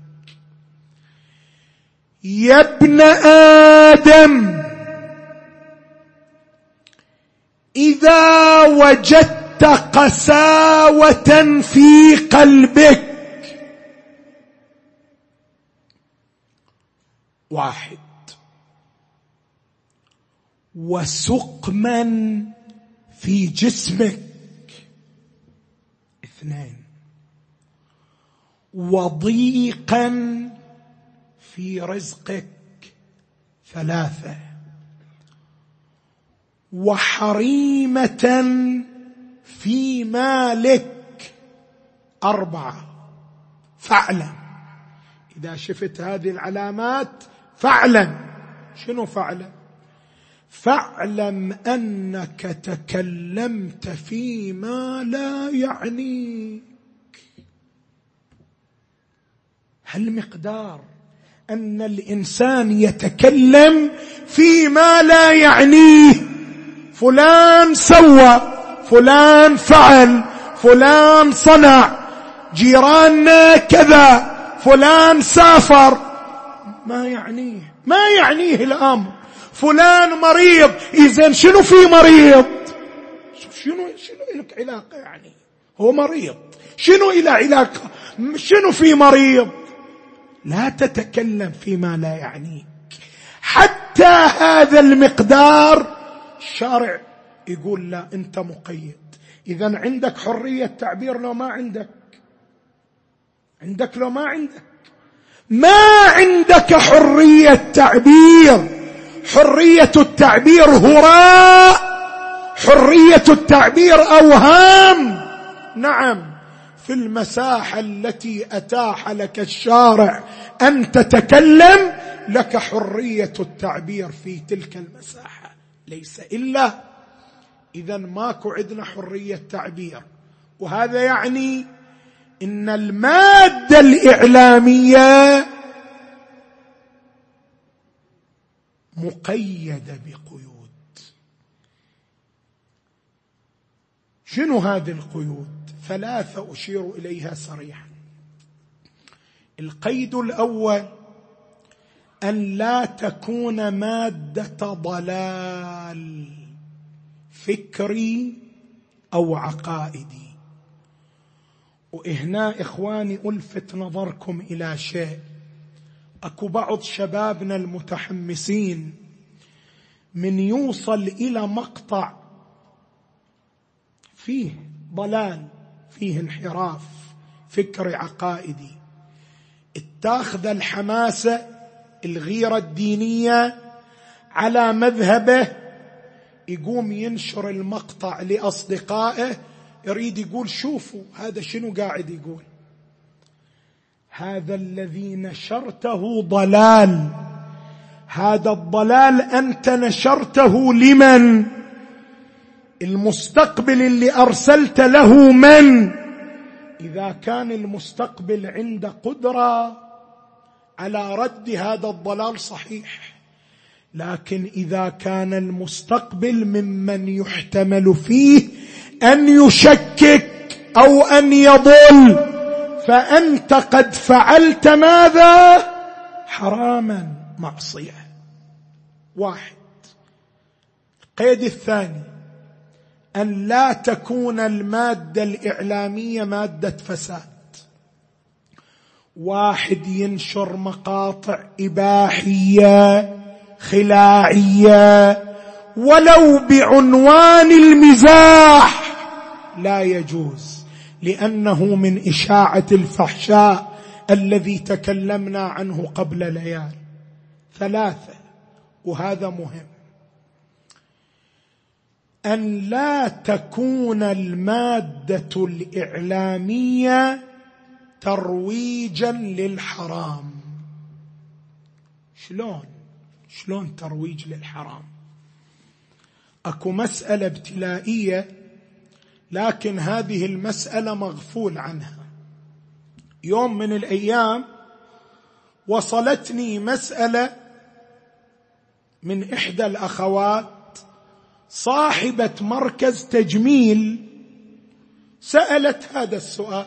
يا ابن آدم إذا وجدت قساوة في قلبك، واحد، وسقما في جسمك، اثنين، وضيقا في رزقك، ثلاثة، وحريمة في مالك، أربعة. فاعلم إذا شفت هذه العلامات فاعلم. شنو فاعلم؟ فاعلم أنك تكلمت فيما لا يعنيك. هل مقدار أن الإنسان يتكلم فيما لا يعنيه؟ فلان سوى، فلان فعل، فلان صنع، جيراننا كذا، فلان سافر، ما يعنيه، ما يعنيه الأمر. فلان مريض، إذن شنو في مريض؟ شنو لك علاقة يعني؟ هو مريض، شنو إلى علاقة؟ شنو في مريض؟ لا تتكلم فيما لا يعنيك. حتى هذا المقدار الشارع يقول لا، أنت مقيد. إذن عندك حرية تعبير لو ما عندك؟ عندك لو ما عندك؟ ما عندك حرية تعبير. حرية التعبير هراء، حرية التعبير أوهام. نعم، في المساحة التي أتاح لك الشارع أن تتكلم لك حرية التعبير في تلك المساحة، ليس إلا. إذن ماكو عندنا حرية تعبير. وهذا يعني إن المادة الإعلامية مقيدة بقيود. شنو هذه القيود؟ ثلاثة أشير إليها صريحا. القيد الأول أن لا تكون مادة ضلال فكري أو عقائدي. وهنا إخواني ألفت نظركم إلى شيء. أكو بعض شبابنا المتحمسين من يوصل إلى مقطع فيه ضلال، فيه انحراف فكري عقائدي، اتاخذ الحماسة الغيرة الدينية على مذهبه، يقوم ينشر المقطع لأصدقائه، يريد يقول شوفوا هذا شنو قاعد يقول. هذا الذي نشرته ضلال. هذا الضلال أنت نشرته لمن؟ المستقبل اللي أرسلت له من؟ إذا كان المستقبل عنده قدرة على رد هذا الضلال صحيح، لكن إذا كان المستقبل ممن يحتمل فيه أن يشكك أو أن يضل، فأنت قد فعلت ماذا؟ حراما، معصية. واحد. القيد الثاني أن لا تكون المادة الإعلامية مادة فساد. واحد ينشر مقاطع إباحية خلاعية ولو بعنوان المزاح لا يجوز، لأنه من إشاعة الفحشاء الذي تكلمنا عنه قبل ليال. ثلاثة، وهذا مهم، أن لا تكون المادة الإعلامية ترويجا للحرام. شلون ترويج للحرام؟ أكو مسألة ابتلائية، لكن هذه المسألة مغفول عنها. يوم من الأيام وصلتني مسألة من إحدى الأخوات صاحبة مركز تجميل، سألت هذا السؤال،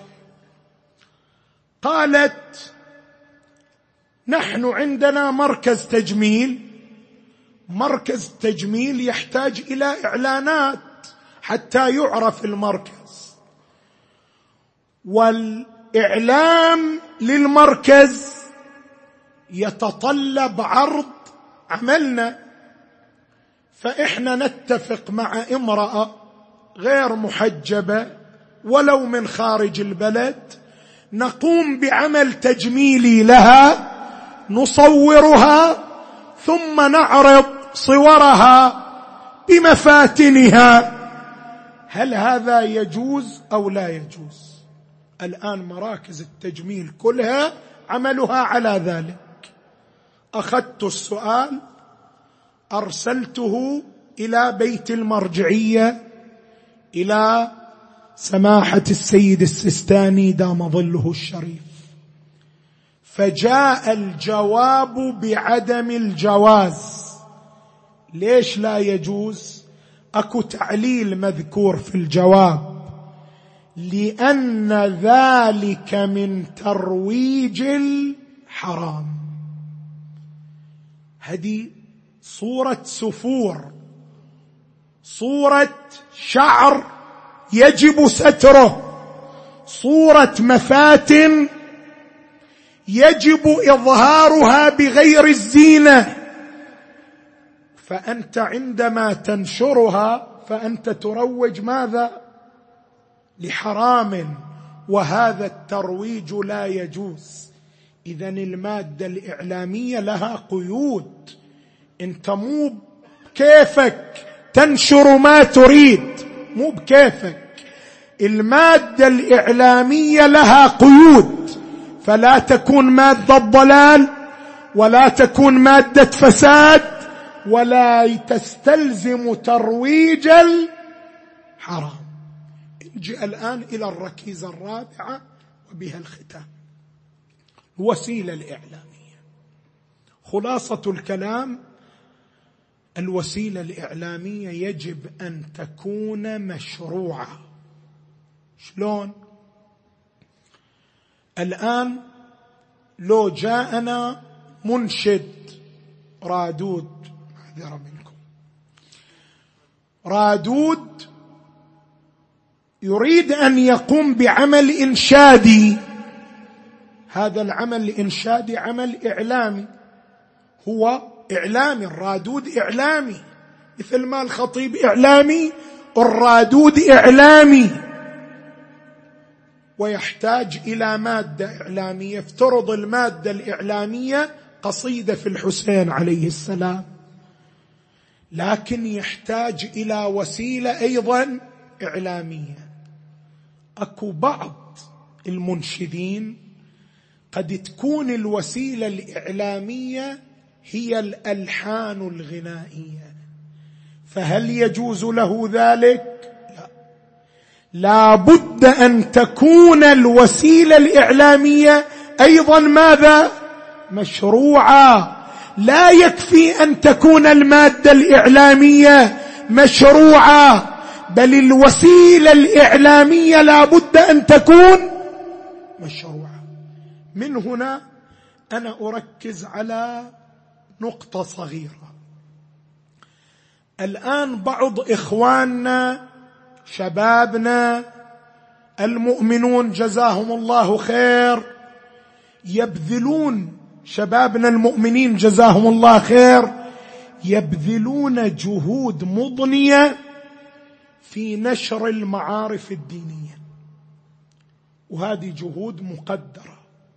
قالت: نحن عندنا مركز تجميل، مركز تجميل يحتاج إلى إعلانات حتى يعرف المركز، والإعلام للمركز يتطلب عرض عملنا، فإحنا نتفق مع امرأة غير محجبة ولو من خارج البلد، نقوم بعمل تجميلي لها، نصورها ثم نعرض صورها بمفاتنها. هل هذا يجوز أو لا يجوز؟ الآن مراكز التجميل كلها عملها على ذلك. أخذت السؤال، أرسلته إلى بيت المرجعية، إلى سماحة السيد السيستاني دام ظله الشريف، فجاء الجواب بعدم الجواز. ليش لا يجوز؟ أكو تعليل مذكور في الجواب، لأن ذلك من ترويج الحرام. هذه صورة سفور، صورة شعر يجب ستره، صورة مفاتن يجب إظهارها بغير الزينة، فأنت عندما تنشرها فأنت تروج ماذا؟ لحرام، وهذا الترويج لا يجوز. إذن المادة الإعلامية لها قيود، أنت مو بكيفك تنشر ما تريد، مو بكيفك. المادة الإعلامية لها قيود، فلا تكون مادة ضلال ولا تكون مادة فساد ولا تستلزم ترويج الحرام. نجي الآن إلى الركيزة الرابعة وبها الختام، الوسيلة الإعلامية. خلاصة الكلام: الوسيلة الإعلامية يجب أن تكون مشروعة. شلون؟ الآن لو جاءنا منشد رادود، معذرة منكم، رادود يريد أن يقوم بعمل إنشادي، هذا العمل الإنشادي عمل إعلامي، هو إعلامي، الرادود إعلامي، مثل ما الخطيب إعلامي، الرادود إعلامي، ويحتاج إلى مادة إعلامية. افترض المادة الإعلامية قصيدة في الحسين عليه السلام، لكن يحتاج إلى وسيلة أيضا إعلامية. أكو بعض المنشدين قد تكون الوسيلة الإعلامية هي الألحان الغنائية، فهل يجوز له ذلك؟ لا بد أن تكون الوسيلة الإعلامية أيضا ماذا؟ مشروعة. لا يكفي أن تكون المادة الإعلامية مشروعة، بل الوسيلة الإعلامية لا بد أن تكون مشروعة. من هنا أنا أركز على نقطة صغيرة. الآن بعض إخواننا شبابنا المؤمنون جزاهم الله خير يبذلون، شبابنا المؤمنين جزاهم الله خير يبذلون جهود مضنية في نشر المعارف الدينية، وهذه جهود مقدرة.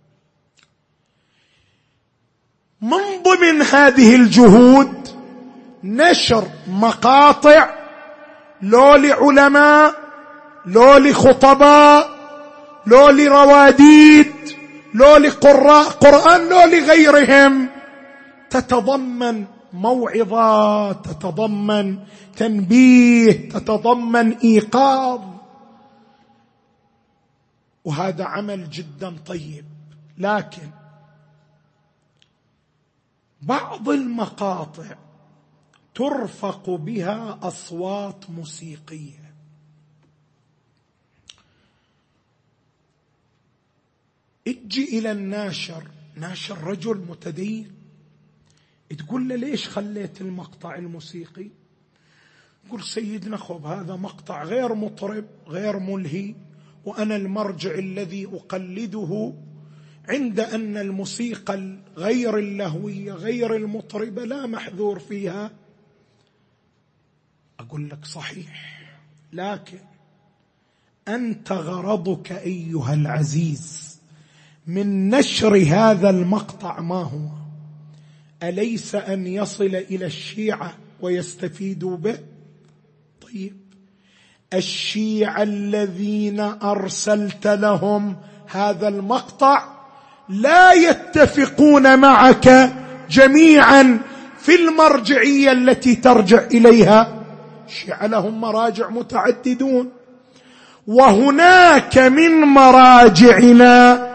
من ضمن هذه الجهود نشر مقاطع لو لعلماء، لو لخطباء، لو لرواديد، لو لقراء قرآن، لو لغيرهم، تتضمن موعظة، تتضمن تنبيه، تتضمن إيقاظ، وهذا عمل جدا طيب. لكن بعض المقاطع ترفق بها أصوات موسيقية. اجي إلى الناشر، ناشر رجل متدين، تقول له ليش خليت المقطع الموسيقي؟ يقول سيدنا خب هذا مقطع غير مطرب غير ملهي، وأنا المرجع الذي أقلده عند أن الموسيقى غير اللهوية غير المطربة لا محذور فيها. أقول لك صحيح، لكن أنت غرضك أيها العزيز من نشر هذا المقطع ما هو؟ أليس أن يصل إلى الشيعة ويستفيدوا به؟ طيب الشيعة الذين أرسلت لهم هذا المقطع لا يتفقون معك جميعا في المرجعية التي ترجع إليها. الشيعة لهم مراجع متعددون، وهناك من مراجعنا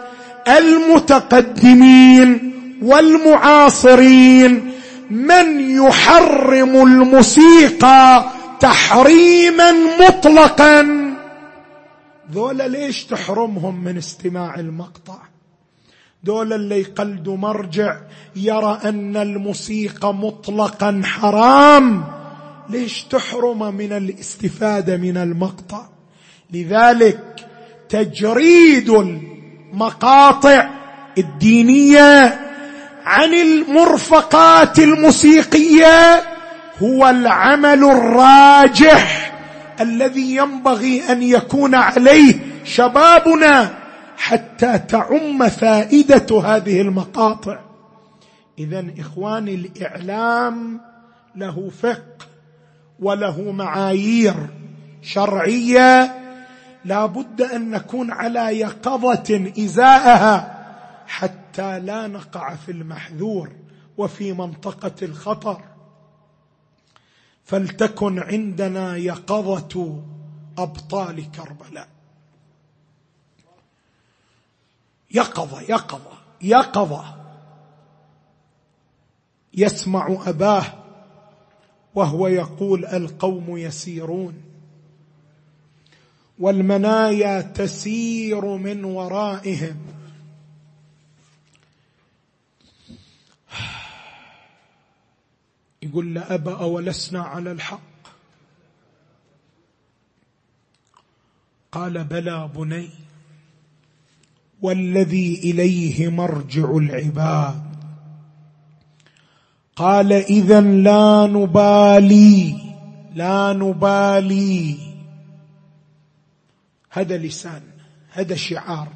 المتقدمين والمعاصرين من يحرم الموسيقى تحريما مطلقا. ذولا ليش تحرمهم من استماع المقطع؟ ذولا اللي يقلدوا مرجع يرى أن الموسيقى مطلقا حرام، ليش تحرم من الاستفادة من المقطع؟ لذلك تجريد المقاطع الدينية عن المرفقات الموسيقية هو العمل الراجح الذي ينبغي أن يكون عليه شبابنا حتى تعم فائدة هذه المقاطع. إذن إخواني، الإعلام له فقه وله معايير شرعية لا بد أن نكون على يقظة إزاءها حتى لا نقع في المحذور وفي منطقة الخطر. فلتكن عندنا يقظة أبطال كربلاء، يقظة يقظة يقظة. يسمع أباه وهو يقول القوم يسيرون والمنايا تسير من ورائهم. يقول لأبا أولسنا على الحق؟ قال بلى بني، والذي إليه مرجع العباد. قال إذن لا نبالي لا نبالي. هذا لسان، هذا شعارنا.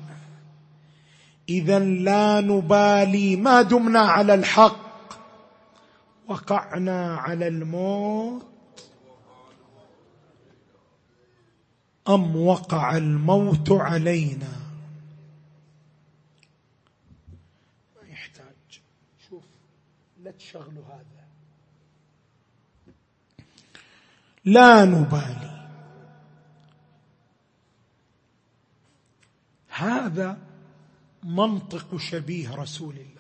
إذن لا نبالي ما دمنا على الحق، وقعنا على الموت أم وقع الموت علينا. ما يحتاج، شوف لا تشغلوا هذا. لا نبالي. هذا منطق شبيه رسول الله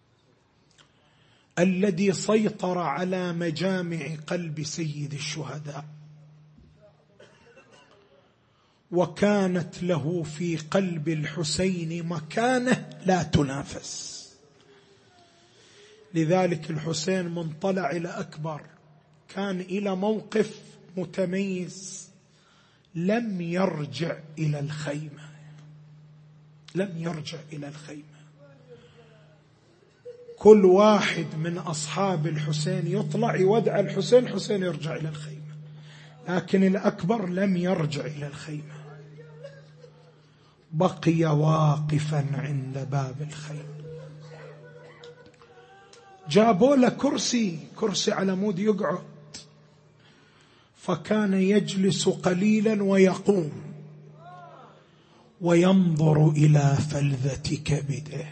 الذي سيطر على مجامع قلب سيد الشهداء، وكانت له في قلب الحسين مكانة لا تنافس. لذلك الحسين من طلع إلى أكبر كان إلى موقف متميز، لم يرجع إلى الخيمة، لم يرجع إلى الخيمة. كل واحد من أصحاب الحسين يطلع يودع الحسين، حسين يرجع إلى الخيمة، لكن الأكبر لم يرجع إلى الخيمة، بقي واقفا عند باب الخيمة. جابوا له كرسي على مود يقعد، فكان يجلس قليلا ويقوم وينظر إلى فلذة كبده،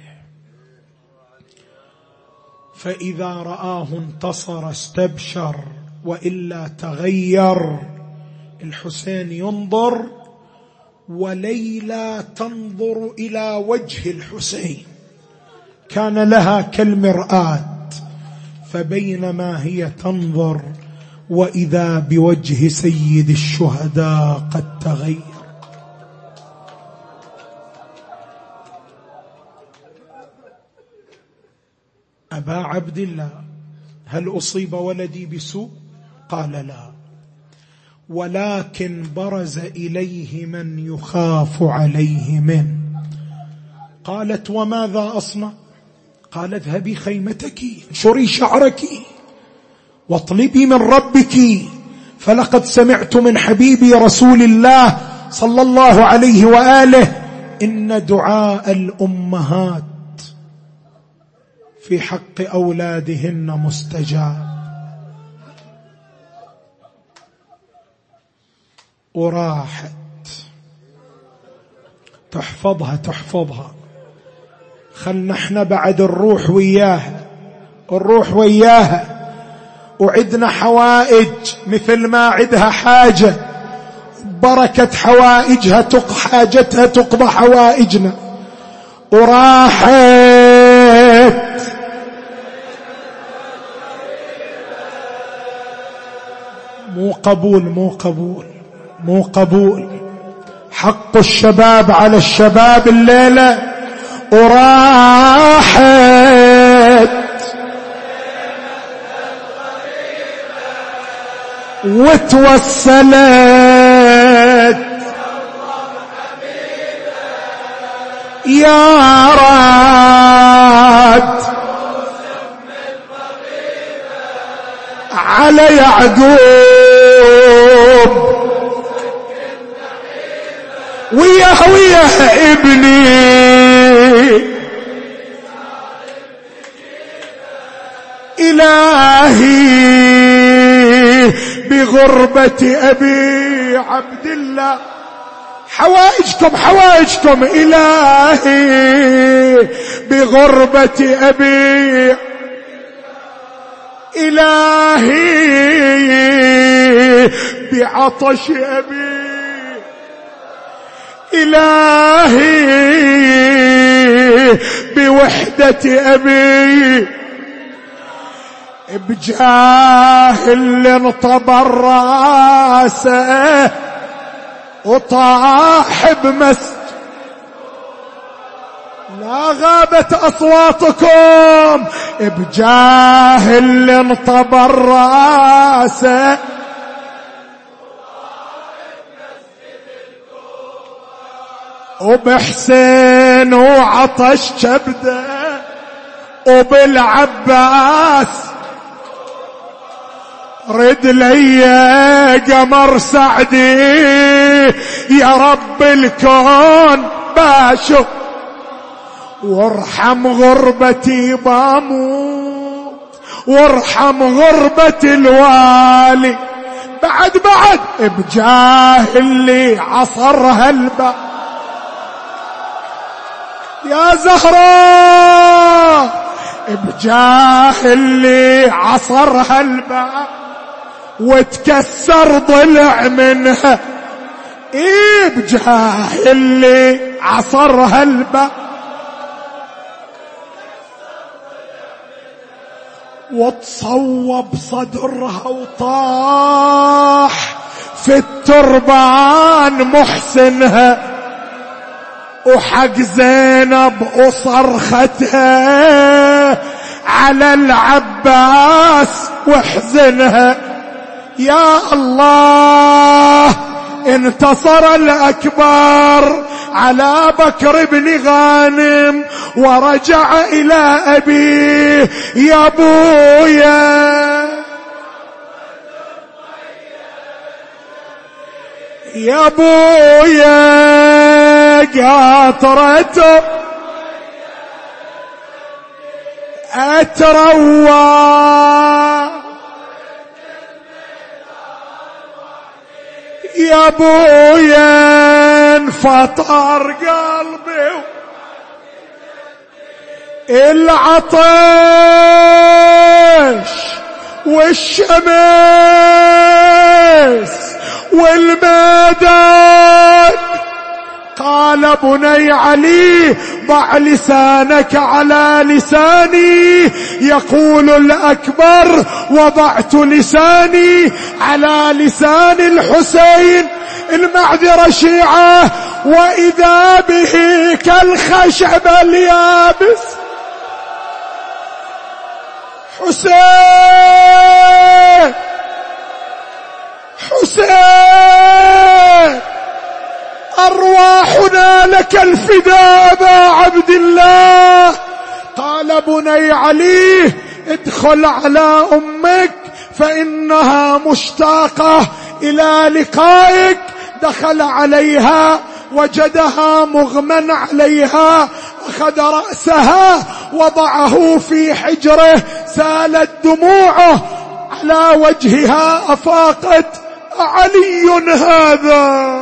فإذا رآه انتصر استبشر وإلا تغير. الحسين ينظر وليلى تنظر إلى وجه الحسين، كان لها كالمرآة، فبينما هي تنظر وإذا بوجه سيد الشهداء قد تغير. أبا عبد الله، هل أصيب ولدي بسوء؟ قال لا، ولكن برز إليه من يخاف عليه منه. قالت وماذا أصنع؟ قال اذهبي خيمتك، انشري شعرك واطلبي من ربك، فلقد سمعت من حبيبي رسول الله صلى الله عليه وآله إن دعاء الأمهات في حق أولادهن مستجاب. وراحت تحفظها، خلنا احنا بعد الروح وياها، وعدنا حوائج مثل ما عدها حاجة، بركة حوائجها حاجتها تقضى حوائجنا. وراحت مو قبول حق الشباب على الشباب الليلة. وراحت وتوسلت يا راد على يعقوب ويا ابني، إلهي بغربة أبي عبد الله، حوائجكم إلهي بغربة أبي، إلهي بعطش أبي، إلهي بوحدة أبي، بجاه اللي انطبر راسه وطاح بمسجد. لا غابت أصواتكم، بجاه اللي انطبر راسه وبحسين وعطش كبده وبالعباس رد لي قمر سعدي يا رب الكون باشو، وارحم غربتي باموت، وارحم غربة الوالي، بعد بجاه اللي عصرها الباب يا زهراء، بجاه اللي عصرها الباب وتكسر ضلع منها، بجاه اللي عصرها الباب، وتصوب صدرها وطاح في التربان محسنها، وحق زينب وصرختها على العباس وحزنها. يا الله انتصر الأكبر على بكر بن غانم ورجع إلى أبيه. يا بويا يا بويا قاطرته أتروى، يا بويا انفطر قلبي، العطش والشمس والميدان. قال بني علي ضع لسانك على لساني. يقول الأكبر وضعت لساني على لسان الحسين. المعذرة شيعة وإذا به كالخشب اليابس. حسين حسين أرواحنا لك الفداء أبا عبد الله. قال بني علي ادخل على أمك فإنها مشتاقة إلى لقائك. دخل عليها وجدها مغمى عليها، أخذ رأسها وضعه في حجره، سالت دموعه على وجهها، أفاقت. علي هذا.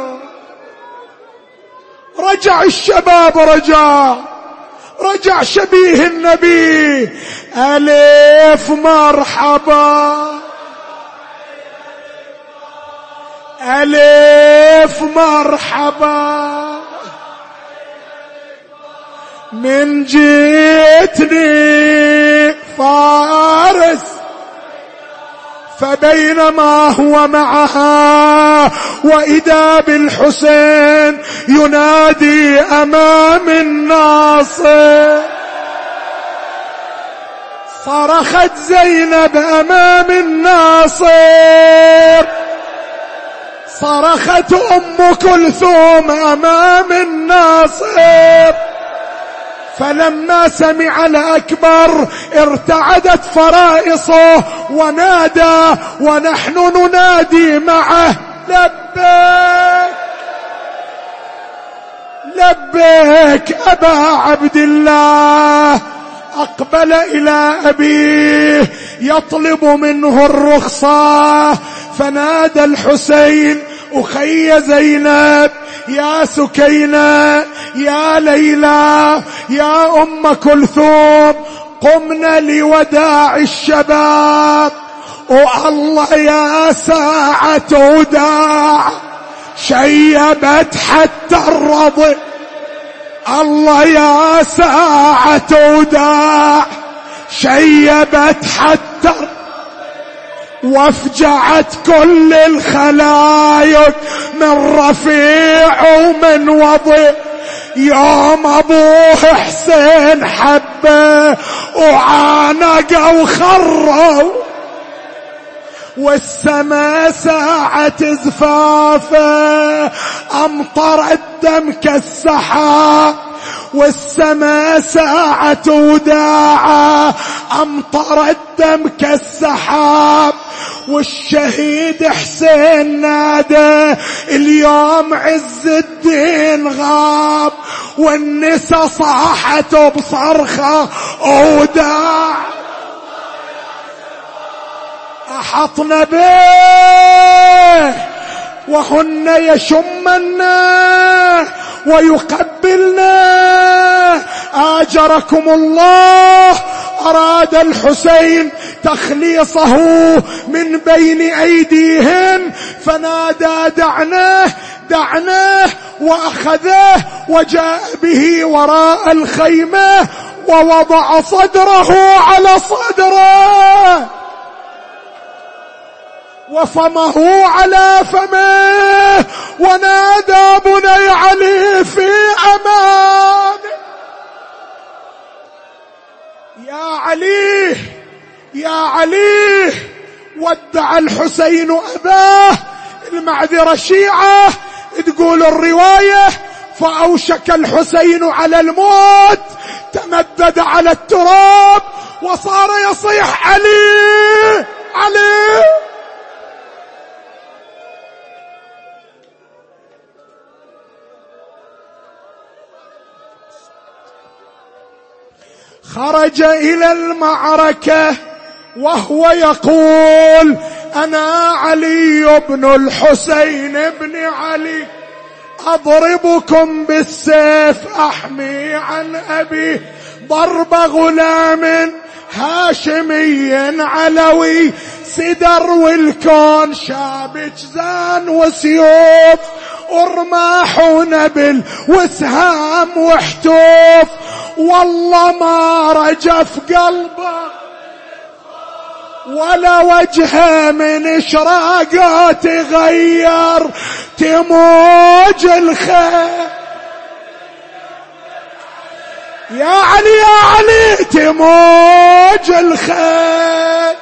رجع الشباب، رجع شبيه النبي. ألف مرحبا، ألف مرحبا، من جيتني فارس. فبينما هو معها وإذا بالحسين ينادي أمام الناصر. صرخت زينب أمام الناصر، صرخت أم كلثوم أمام الناصر. فلما سمع الأكبر ارتعدت فرائصه ونادى، ونحن ننادي معه: لبيك لبيك أبا عبد الله. أقبل إلى أبيه يطلب منه الرخصة، فنادى الحسين: أخي زينب، يا سكينة، يا ليلى، يا أم كلثوم، قمنا لوداع الشباب. والله يا ساعة وداع شيبت حتى الرضع. الله يا ساعة وداع شيبت حتى وافجعت كل الخلايق من رفيع ومن وضع. يوم أبوه حسين حبه وعانق وخره، والسما ساعة زفافه أمطر الدم كالسحاب. والسما ساعة وداعه أمطر الدم كالسحاب. والشهيد حسين نادى: اليوم عز الدين غاب. والنساء صاحت بصرخة وداع. أحطنا به وهن يشمنا ويقبلنا. آجركم الله. أراد الحسين تخليصه من بين أيديهم، فنادى دعناه دعناه، وأخذه وجاء به وراء الخيمة ووضع صدره على صدره وفمه على فمه، ونادى بني علي في أمان: يا علي يا علي. ودع الحسين أباه. المعذرة شيعة، تقول الرواية: فأوشك الحسين على الموت، تمدد على التراب وصار يصيح: علي علي. خرج إلى المعركة وهو يقول: أنا علي بن الحسين بن علي، أضربكم بالسيف أحمي عن أبي، ضرب غلام هاشمي علوي، سدر والكون شابك زان وسيوف، ورماح ونبل وسهام وحتوف، والله ما رجف قلبه ولا وجهه من اشراقات غير، تموج الخيل يا علي يا علي، تموج الخيل،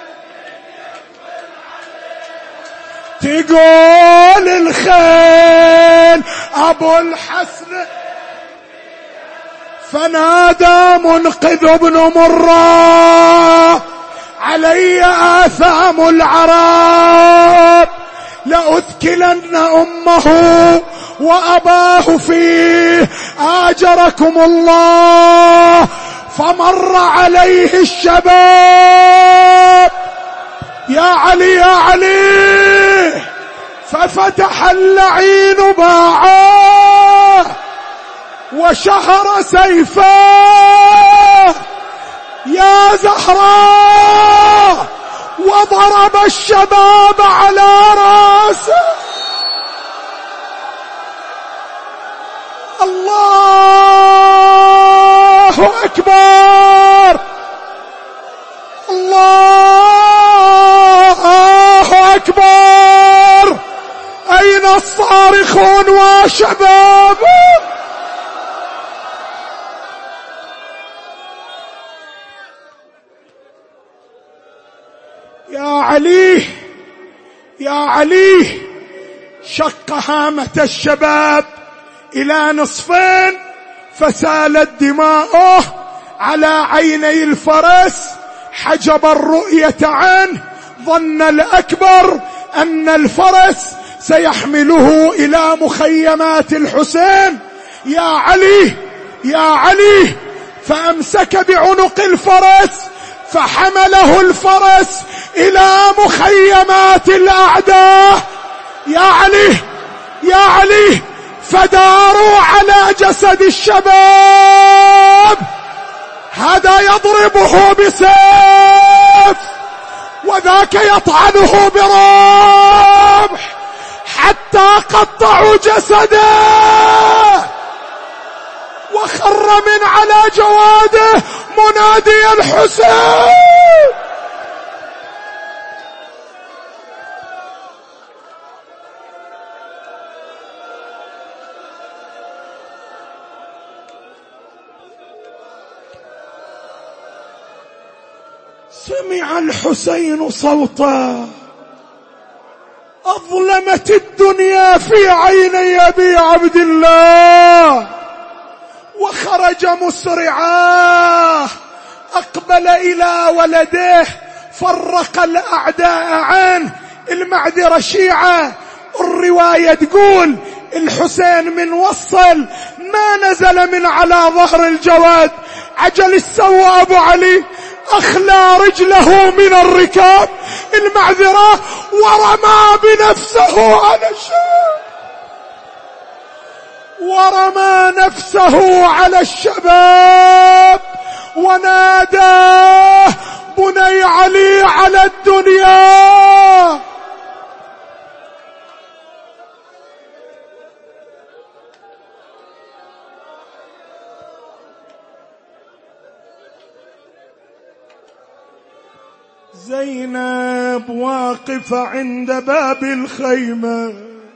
تقول الخيل أبو الحسن. فنادى منقذ بن مرة: علي آثام العرب، لأثكلن أمه وأباه فيه، آجركم الله. فمر عليه الشباب: يا علي يا علي. ففتح اللعين باعاه وشهر سيفاه يا زهراء، وضرب الشباب على راسه. الله أكبر، الله أكبر. أين الصارخون وشباب؟ يا علي يا علي. شق هامة الشباب إلى نصفين، فسالت دماؤه على عيني الفرس، حجب الرؤية عنه، ظن الأكبر أن الفرس سيحمله إلى مخيمات الحسين. يا علي يا علي. فأمسك بعنق الفرس فحمله الفرس إلى مخيمات الأعداء. يا علي يا علي. فداروا على جسد الشباب، هذا يضربه بسيف وذاك يطعنه برمح، حتى قطعوا جسده وخر من على جواده منادي الحسين. سمع الحسين صوتا أظلمت الدنيا في عيني أبي عبد الله، وخرج مسرعا، أقبل إلى ولده، فرق الأعداء عنه. المعذرة شيعة، الرواية تقول الحسين من وصل ما نزل من على ظهر الجواد، عجل السوى أبو علي، أخلى رجله من الركاب، المعذرة، ورمى بنفسه على الشباب، ورمى نفسه على الشباب وناداه: بني علي على الدنيا. زينب واقفة عند باب الخيمة،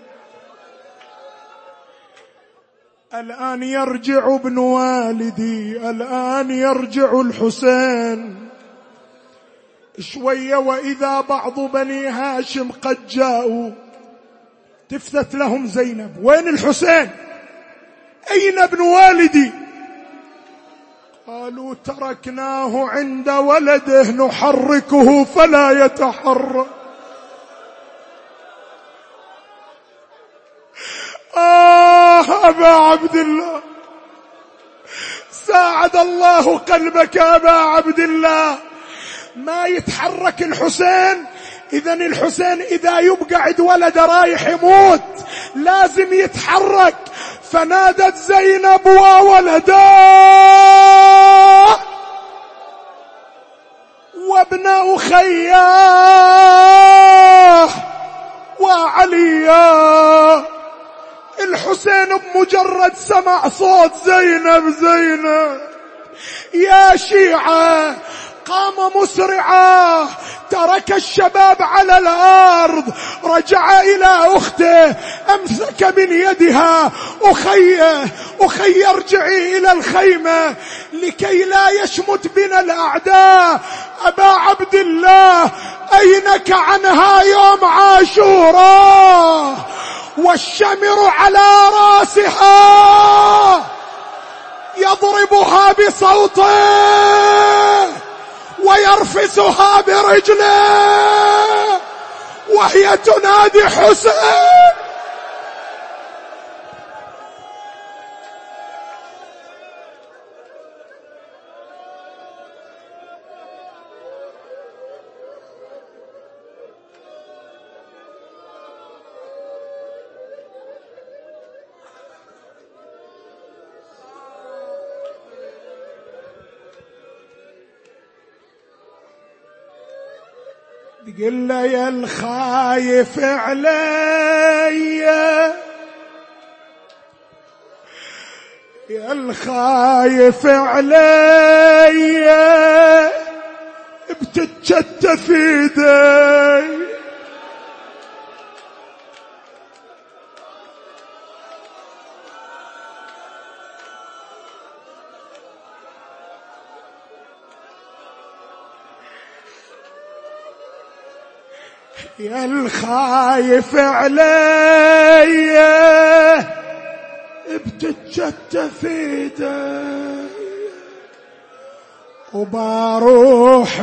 الآن يرجع ابن والدي، الآن يرجع الحسين. شوية وإذا بعض بني هاشم قد جاءوا. تفتت لهم زينب: وين الحسين؟ أين ابن والدي؟ قالوا: تركناه عند ولده نحركه فلا يتحرك. أبا عبد الله، ساعد الله قلبك أبا عبد الله. ما يتحرك الحسين؟ إذن الحسين إذا يبقى عند ولده رايح يموت لازم يتحرك. فنادت زينب: وولدا وابن أخياه وعليا. الحسين بمجرد سمع صوت زينب يا شيعة قام مسرعا، ترك الشباب على الأرض، رجع إلى أخته، أمسك من يدها: أخي ارجعي إلى الخيمة لكي لا يشمت بنا الأعداء. أبا عبد الله، أينك عنها يوم عاشوراء والشمر على راسها يضربها بصوته ويرفسها برجله وهي تنادي: حسين. قل له: يا الخايف علي، يا الخايف علي، بتتشتت في ايدي. يا الخايف علي، بتتشتت في ايدي، وبروح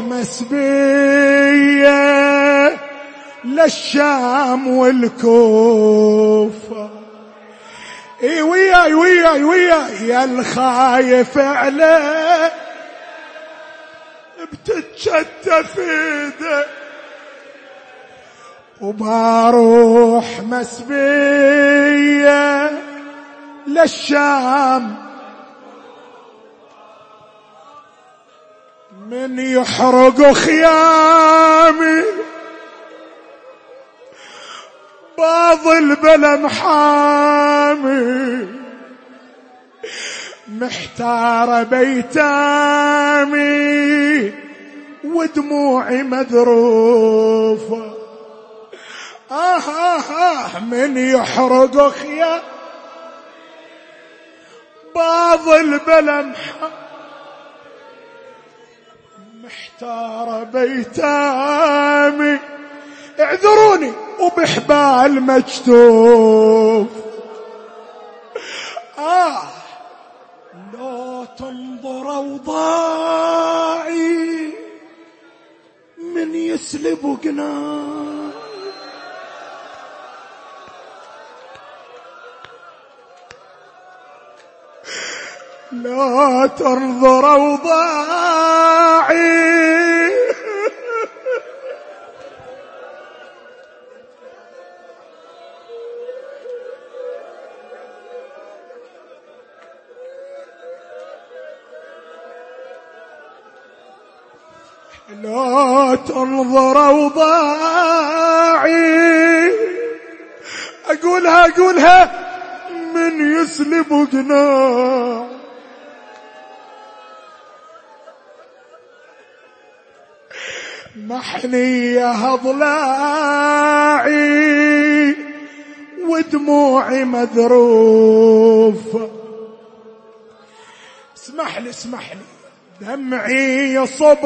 مسبية للشام والكوفة. وياي يا الخايف علي، بتتشتت في ايدي، وبروح مسبية للشام. من يحرق خيامي باظل بلا محامي، محتار بيتامي ودموعي مذروفة. من يحرق خيام باظل بلا محامي، محتار بيتامي اعذروني وبحبال مجتوف. لو تنظر اوضاعي من يسلب قناع، لا تنظر اوضاعي لا تنظر أوضاعي، أقولها من يسلب قناع، محنية أضلاعي ودموعي مذروفة. اسمح لي دمعي يصب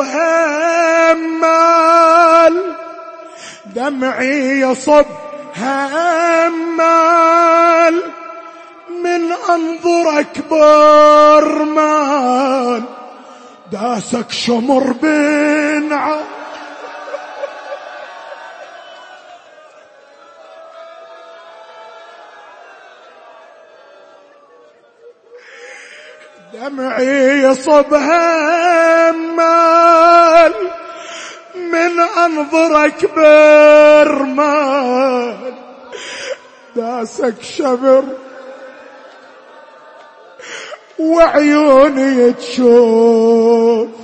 همال، دمعي يصب همال من أنظرك برمال، داسك شمر بنعا. دمعي يصب همال من أنظرك برمال، داسك شبر وعيوني تشوف.